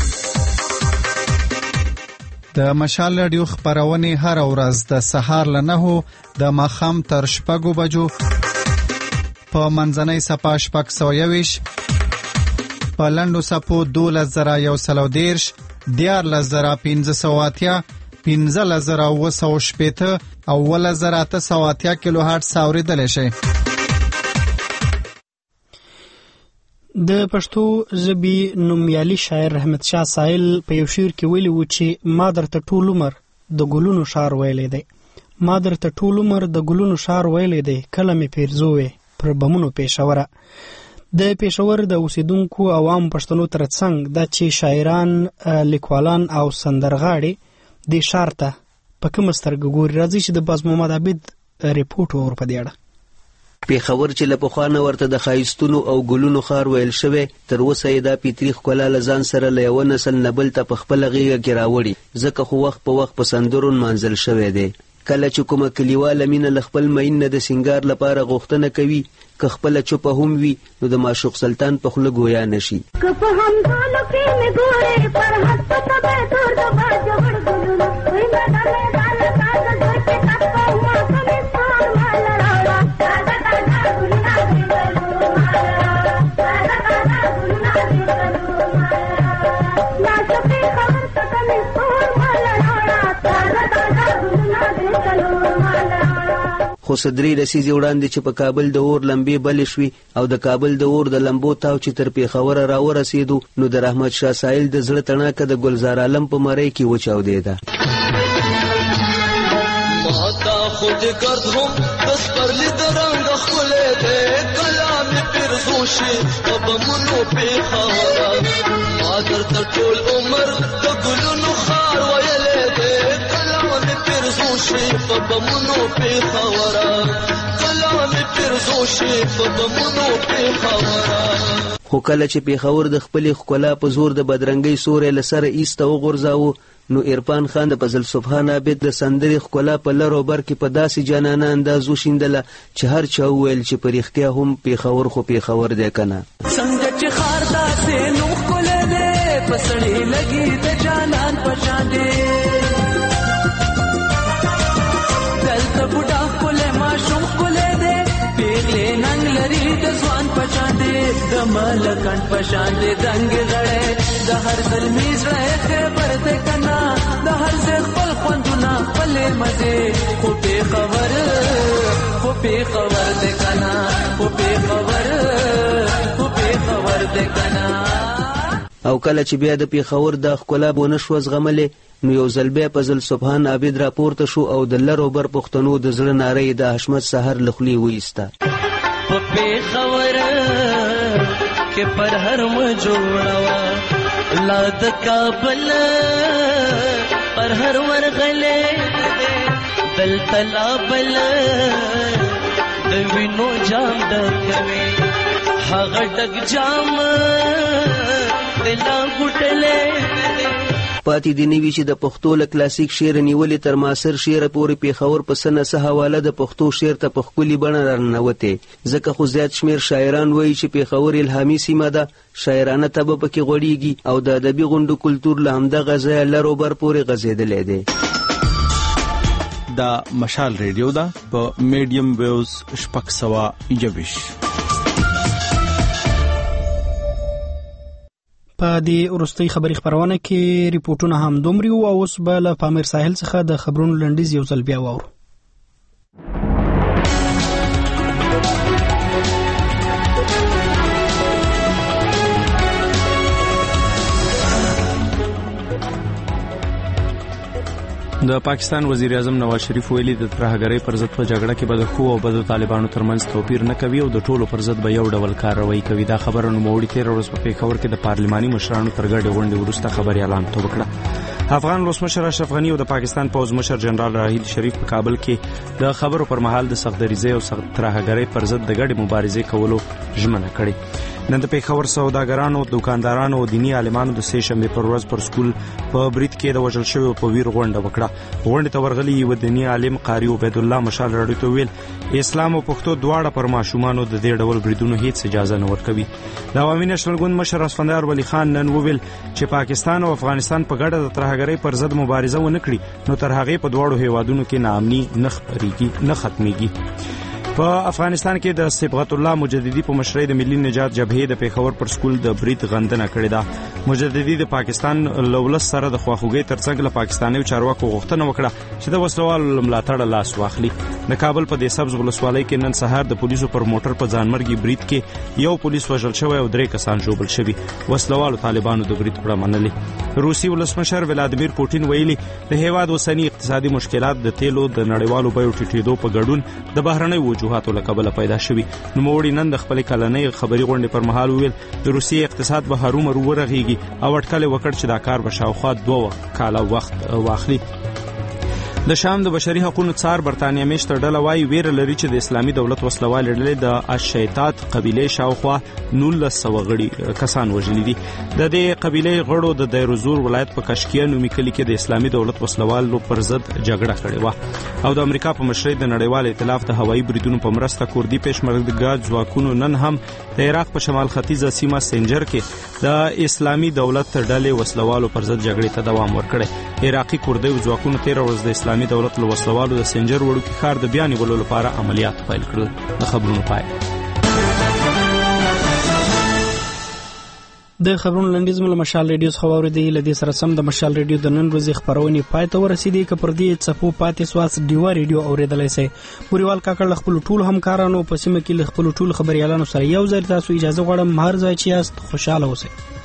د مشال ریډیو خبرونه هر ورځ د سهار ل 9 د ماخام تر 6 بجو په منځنۍ صفه 621 په لندو صفو 2113 14580 15980 او 1980 کیلو هرتز اوریدل شي. د پښتو ژبې نومیالي شاعر رحمت شاه سائل په یو شعر کې ویلي و چې ما درته ټول عمر د ګلونو شعر ویلې دی ما درته ټول عمر د ګلونو شعر ویلې دی کله مې پیرزوې پر بمونو پېښوره. د پېښور د اوسیدونکو عوام پښتنو ترڅنګ د چې شاعران لیکوالان او سندرغاړي د شارته په کوم سترګو ګوري راځي چې د باز محمد عبید ریپورت ور په دی اړه. پیښور چې له پخوانه ورته د خایستونو او ګلونو خار ویل شوی تر اوسه یې دا پیتریخ کولا لزان سره له یو نسل نه بل ته په خپل غیږه کې راوړي ځکه خو وخت په وخت په سندرو منزل شوی دی. کله چې کومه کلیواله مینه ل خپل مین نه د سنگار لپاره غوښتنه کوي که خپل چوپه هم وي نو د معشوق سلطان په خوله ګویا نشي. که په هم ټولو کې مې ګورې پر حد په تبه تور د باجوړ ګلونه وي مې دلې داله تازه دوی چې تپه ما کمې سار مال راوړه تازه تازه ګلونه دې ګلو مال راوړه تازه تازه ګلونه دې ګلو مال راوړه خو 3 لسیزې وړاندې چې په کابل د اور لمبې بلې شوې او د کابل د اور د لمبو تاو چې تر پیښوره راورسېدو نو د رحمت شاه سایل د زړه تڼاکه د ګلزار عالم په مرۍ کې وچاودېده. خود گرد هم بس پر لیدرنگ خله ده کلام پیرزوشی و بمونو پیخارا مادر تطول عمر دا گلونو خار ویله ده کلام پیرزوشی و بمونو پیخارا کلام پیرزوشی و بمونو پیخارا. خو کله چې پیښور د خپلې ښکلا په زور د بدرنګۍ سوری له سره ایسته وغورځاوه نو عرفان خان د فضل سبحان عابد د سندرې ښکلا په لر او بر کې په داسې جانانه انداز وشیندله چې هر چا وویل چې په رښتیا هم پیښور خو پیښور دی که نه. څنګه چې ښار داسې نوم ښکلی دی په سړي لګي د جانان په شان دی دلته بوډا ښکلی ماشوم ښکلی دی پیغلې ننګ لري د ځوان په شان دی د ملکن په شان دی دنګ غړی د هر زلمي زړه خبر دی که نه د هر ځای خپل خوندونه خپلې مزې خو پیښور دی که نه خو پیښور دی که نه. او کله چې بیا د پیښور د ښکلا بونه شوه زغملې نو یو ځل بیا فضل سبحان عابد راپورته شو او د لر او بر پښتنو د زړه ناره یې د حشمت سحر له خولې وایسته. په پیښور کې پر هر مه جوړوه لا د کابل پر هر ورغلې دلته لا بل د وینو جام ډکوي هغه ډک جام دلا ګټلې پاتې دی نوي چې د پښتو له کلاسیک شعر نیولې تر معاصر شعره پورې پیښور په څه نه څه حواله د پښتو شعر ته په ښکلې بڼه راننوتې ځکه خو زیات شمېر شاعران وایي چې پیښور الهامي سیمه ده شاعرانه طبع پکې غوړېږي او د ادبي غونډو کلتور له همدغه ځایه لر او بر پورې غځېدلی دی. دا مشال ریډیو ده په میډیم ویوز 620. په دې وروستۍ خبري خبرونه کې ریپورتونه هم دومره او اوس به له پامیر ساحل څخه د خبرونو لنډیز یو ځل بیا واورو. د پاکستان وزیر اعظم نواز شریف ویلي د ترهګرۍ پر ضد په جګړه کې به د ښو او بدو طالبانو ترمنځ توپیر نه کوي او د ټولو پر ضد به یو ډول کاروایی کوي. دا خبره نوموړي تېره ورځ په پېښور کې د پارلماني مشرانو تر ګډې غونډې وروسته خبریالان ته وکړه. افغان ولسمشر اشرف غني او د پاکستان پوځ مشر جنرال راحیل شریف په کابل کې د خبرو پر مهال د سختدریزۍ او ترهګرۍ پر ضد د ګډې مبارزې کولو ژمنه کړې. نن د پېښور سوداګرانو دکاندارانو او دینی عالمانو د سې شنبې پر ورځ پر سکول په برید کې د وژل شویو په ویر غونډه وکړه. غونډې ته ورغلي یو دینی عالم قاری عبید الله مشال راډیو ته ویل اسلام او پښتو دواړه پر ماشومانو د دې ډول بریدونو هیڅ اجازه نه ورکوي. د عوامي نېشنل ګوند مشر اسفندیار ولی خان نن وویل چې پاکستان او افغانستان په ګډه د ترهګرۍ پر ضد مبارزه ونه کړي نو تر هغې په دواړو هیوادونو کې ناامني نه ختمیږي. په افغانستان کې د صبغت الله مجددي په مشرۍ د ملي نجات جبهې د پېښور پر سکول د برید غندنه کړې ده. مجددي د پاکستان له ولس سره د خواخوږۍ ترڅنګ له پاکستانیو چارواکو غوښتنه وکړه چې د وسلوالو له ملاتړه لاس واخلي. د کابل په دې سبز ولسوالۍ کې نن سهار د پولیسو پر موټر په ځانمرګي برید کې یو پولیس وژل شوی او 3 کسان ژوبل شوي. وسلوالو طالبانو د برید کړه منلې. روسي ولسمشر ولادیمیر پوټین ویلي د هیواد اوسنی اقتصادي مشکلات د تیلو د نړیوالو بیو ټیټېدو په ګډون د بهرنۍ وجوهاتو له کبله پیدا شوي. نوموړي نن د خپلې کلنۍ خبري غونډې پر مهال وویل د روسیې اقتصاد به هرومرو ورغېږي او اټکل یې وکړ چې دا کار به شاوخوا 2 کاله وخت واخلي. د شام د بشري حقوقو څار برتانیا میشته ډله وايي ویره لري چې د اسلامي دولت وسلوال ډلې د الشیطات قبیلې شاوخوا 1900 کسان وژلي دي. د دې قبیلې غړو د دیروزور ولایت په کشکیه نومي کلي کې د اسلامي دولت وسلوالو پر ضد جګړه کړې وه او د امریکا په مشرۍ د نړیوال ائتلاف د هوایي بریدونو په مرسته کوردي پېشمرګه ځواکونو نن هم د عراق په شمال ختیځه سیمه سنجر کې د اسلامي دولت ډلې وسلوالو پر ضد جګړې ته دوام ورکړی. عراقي کوردي ځواکونو 13 ورځ د اسلامي دولت له وسلوالو د سنجر وړوکي ښار د بیا نیولو لپاره عملیات پیل کړل. د خبرونو پای. د خبرونو لنډیز مل مشال ریډیو خبرو دی لدی سره سم د مشال ریډیو د نن ورځې خبرونه پای ته ورسېدي ک پر دې صفو پاتې سواس دیوا ریډیو اوریدلای سي بوريوال کاکړ خپل ټول همکارانو په سیمه کې خپل ټول خبريالانو سره یو ځای تاسو اجازه غواړم هر ځای چې یاست خوشاله اوسئ.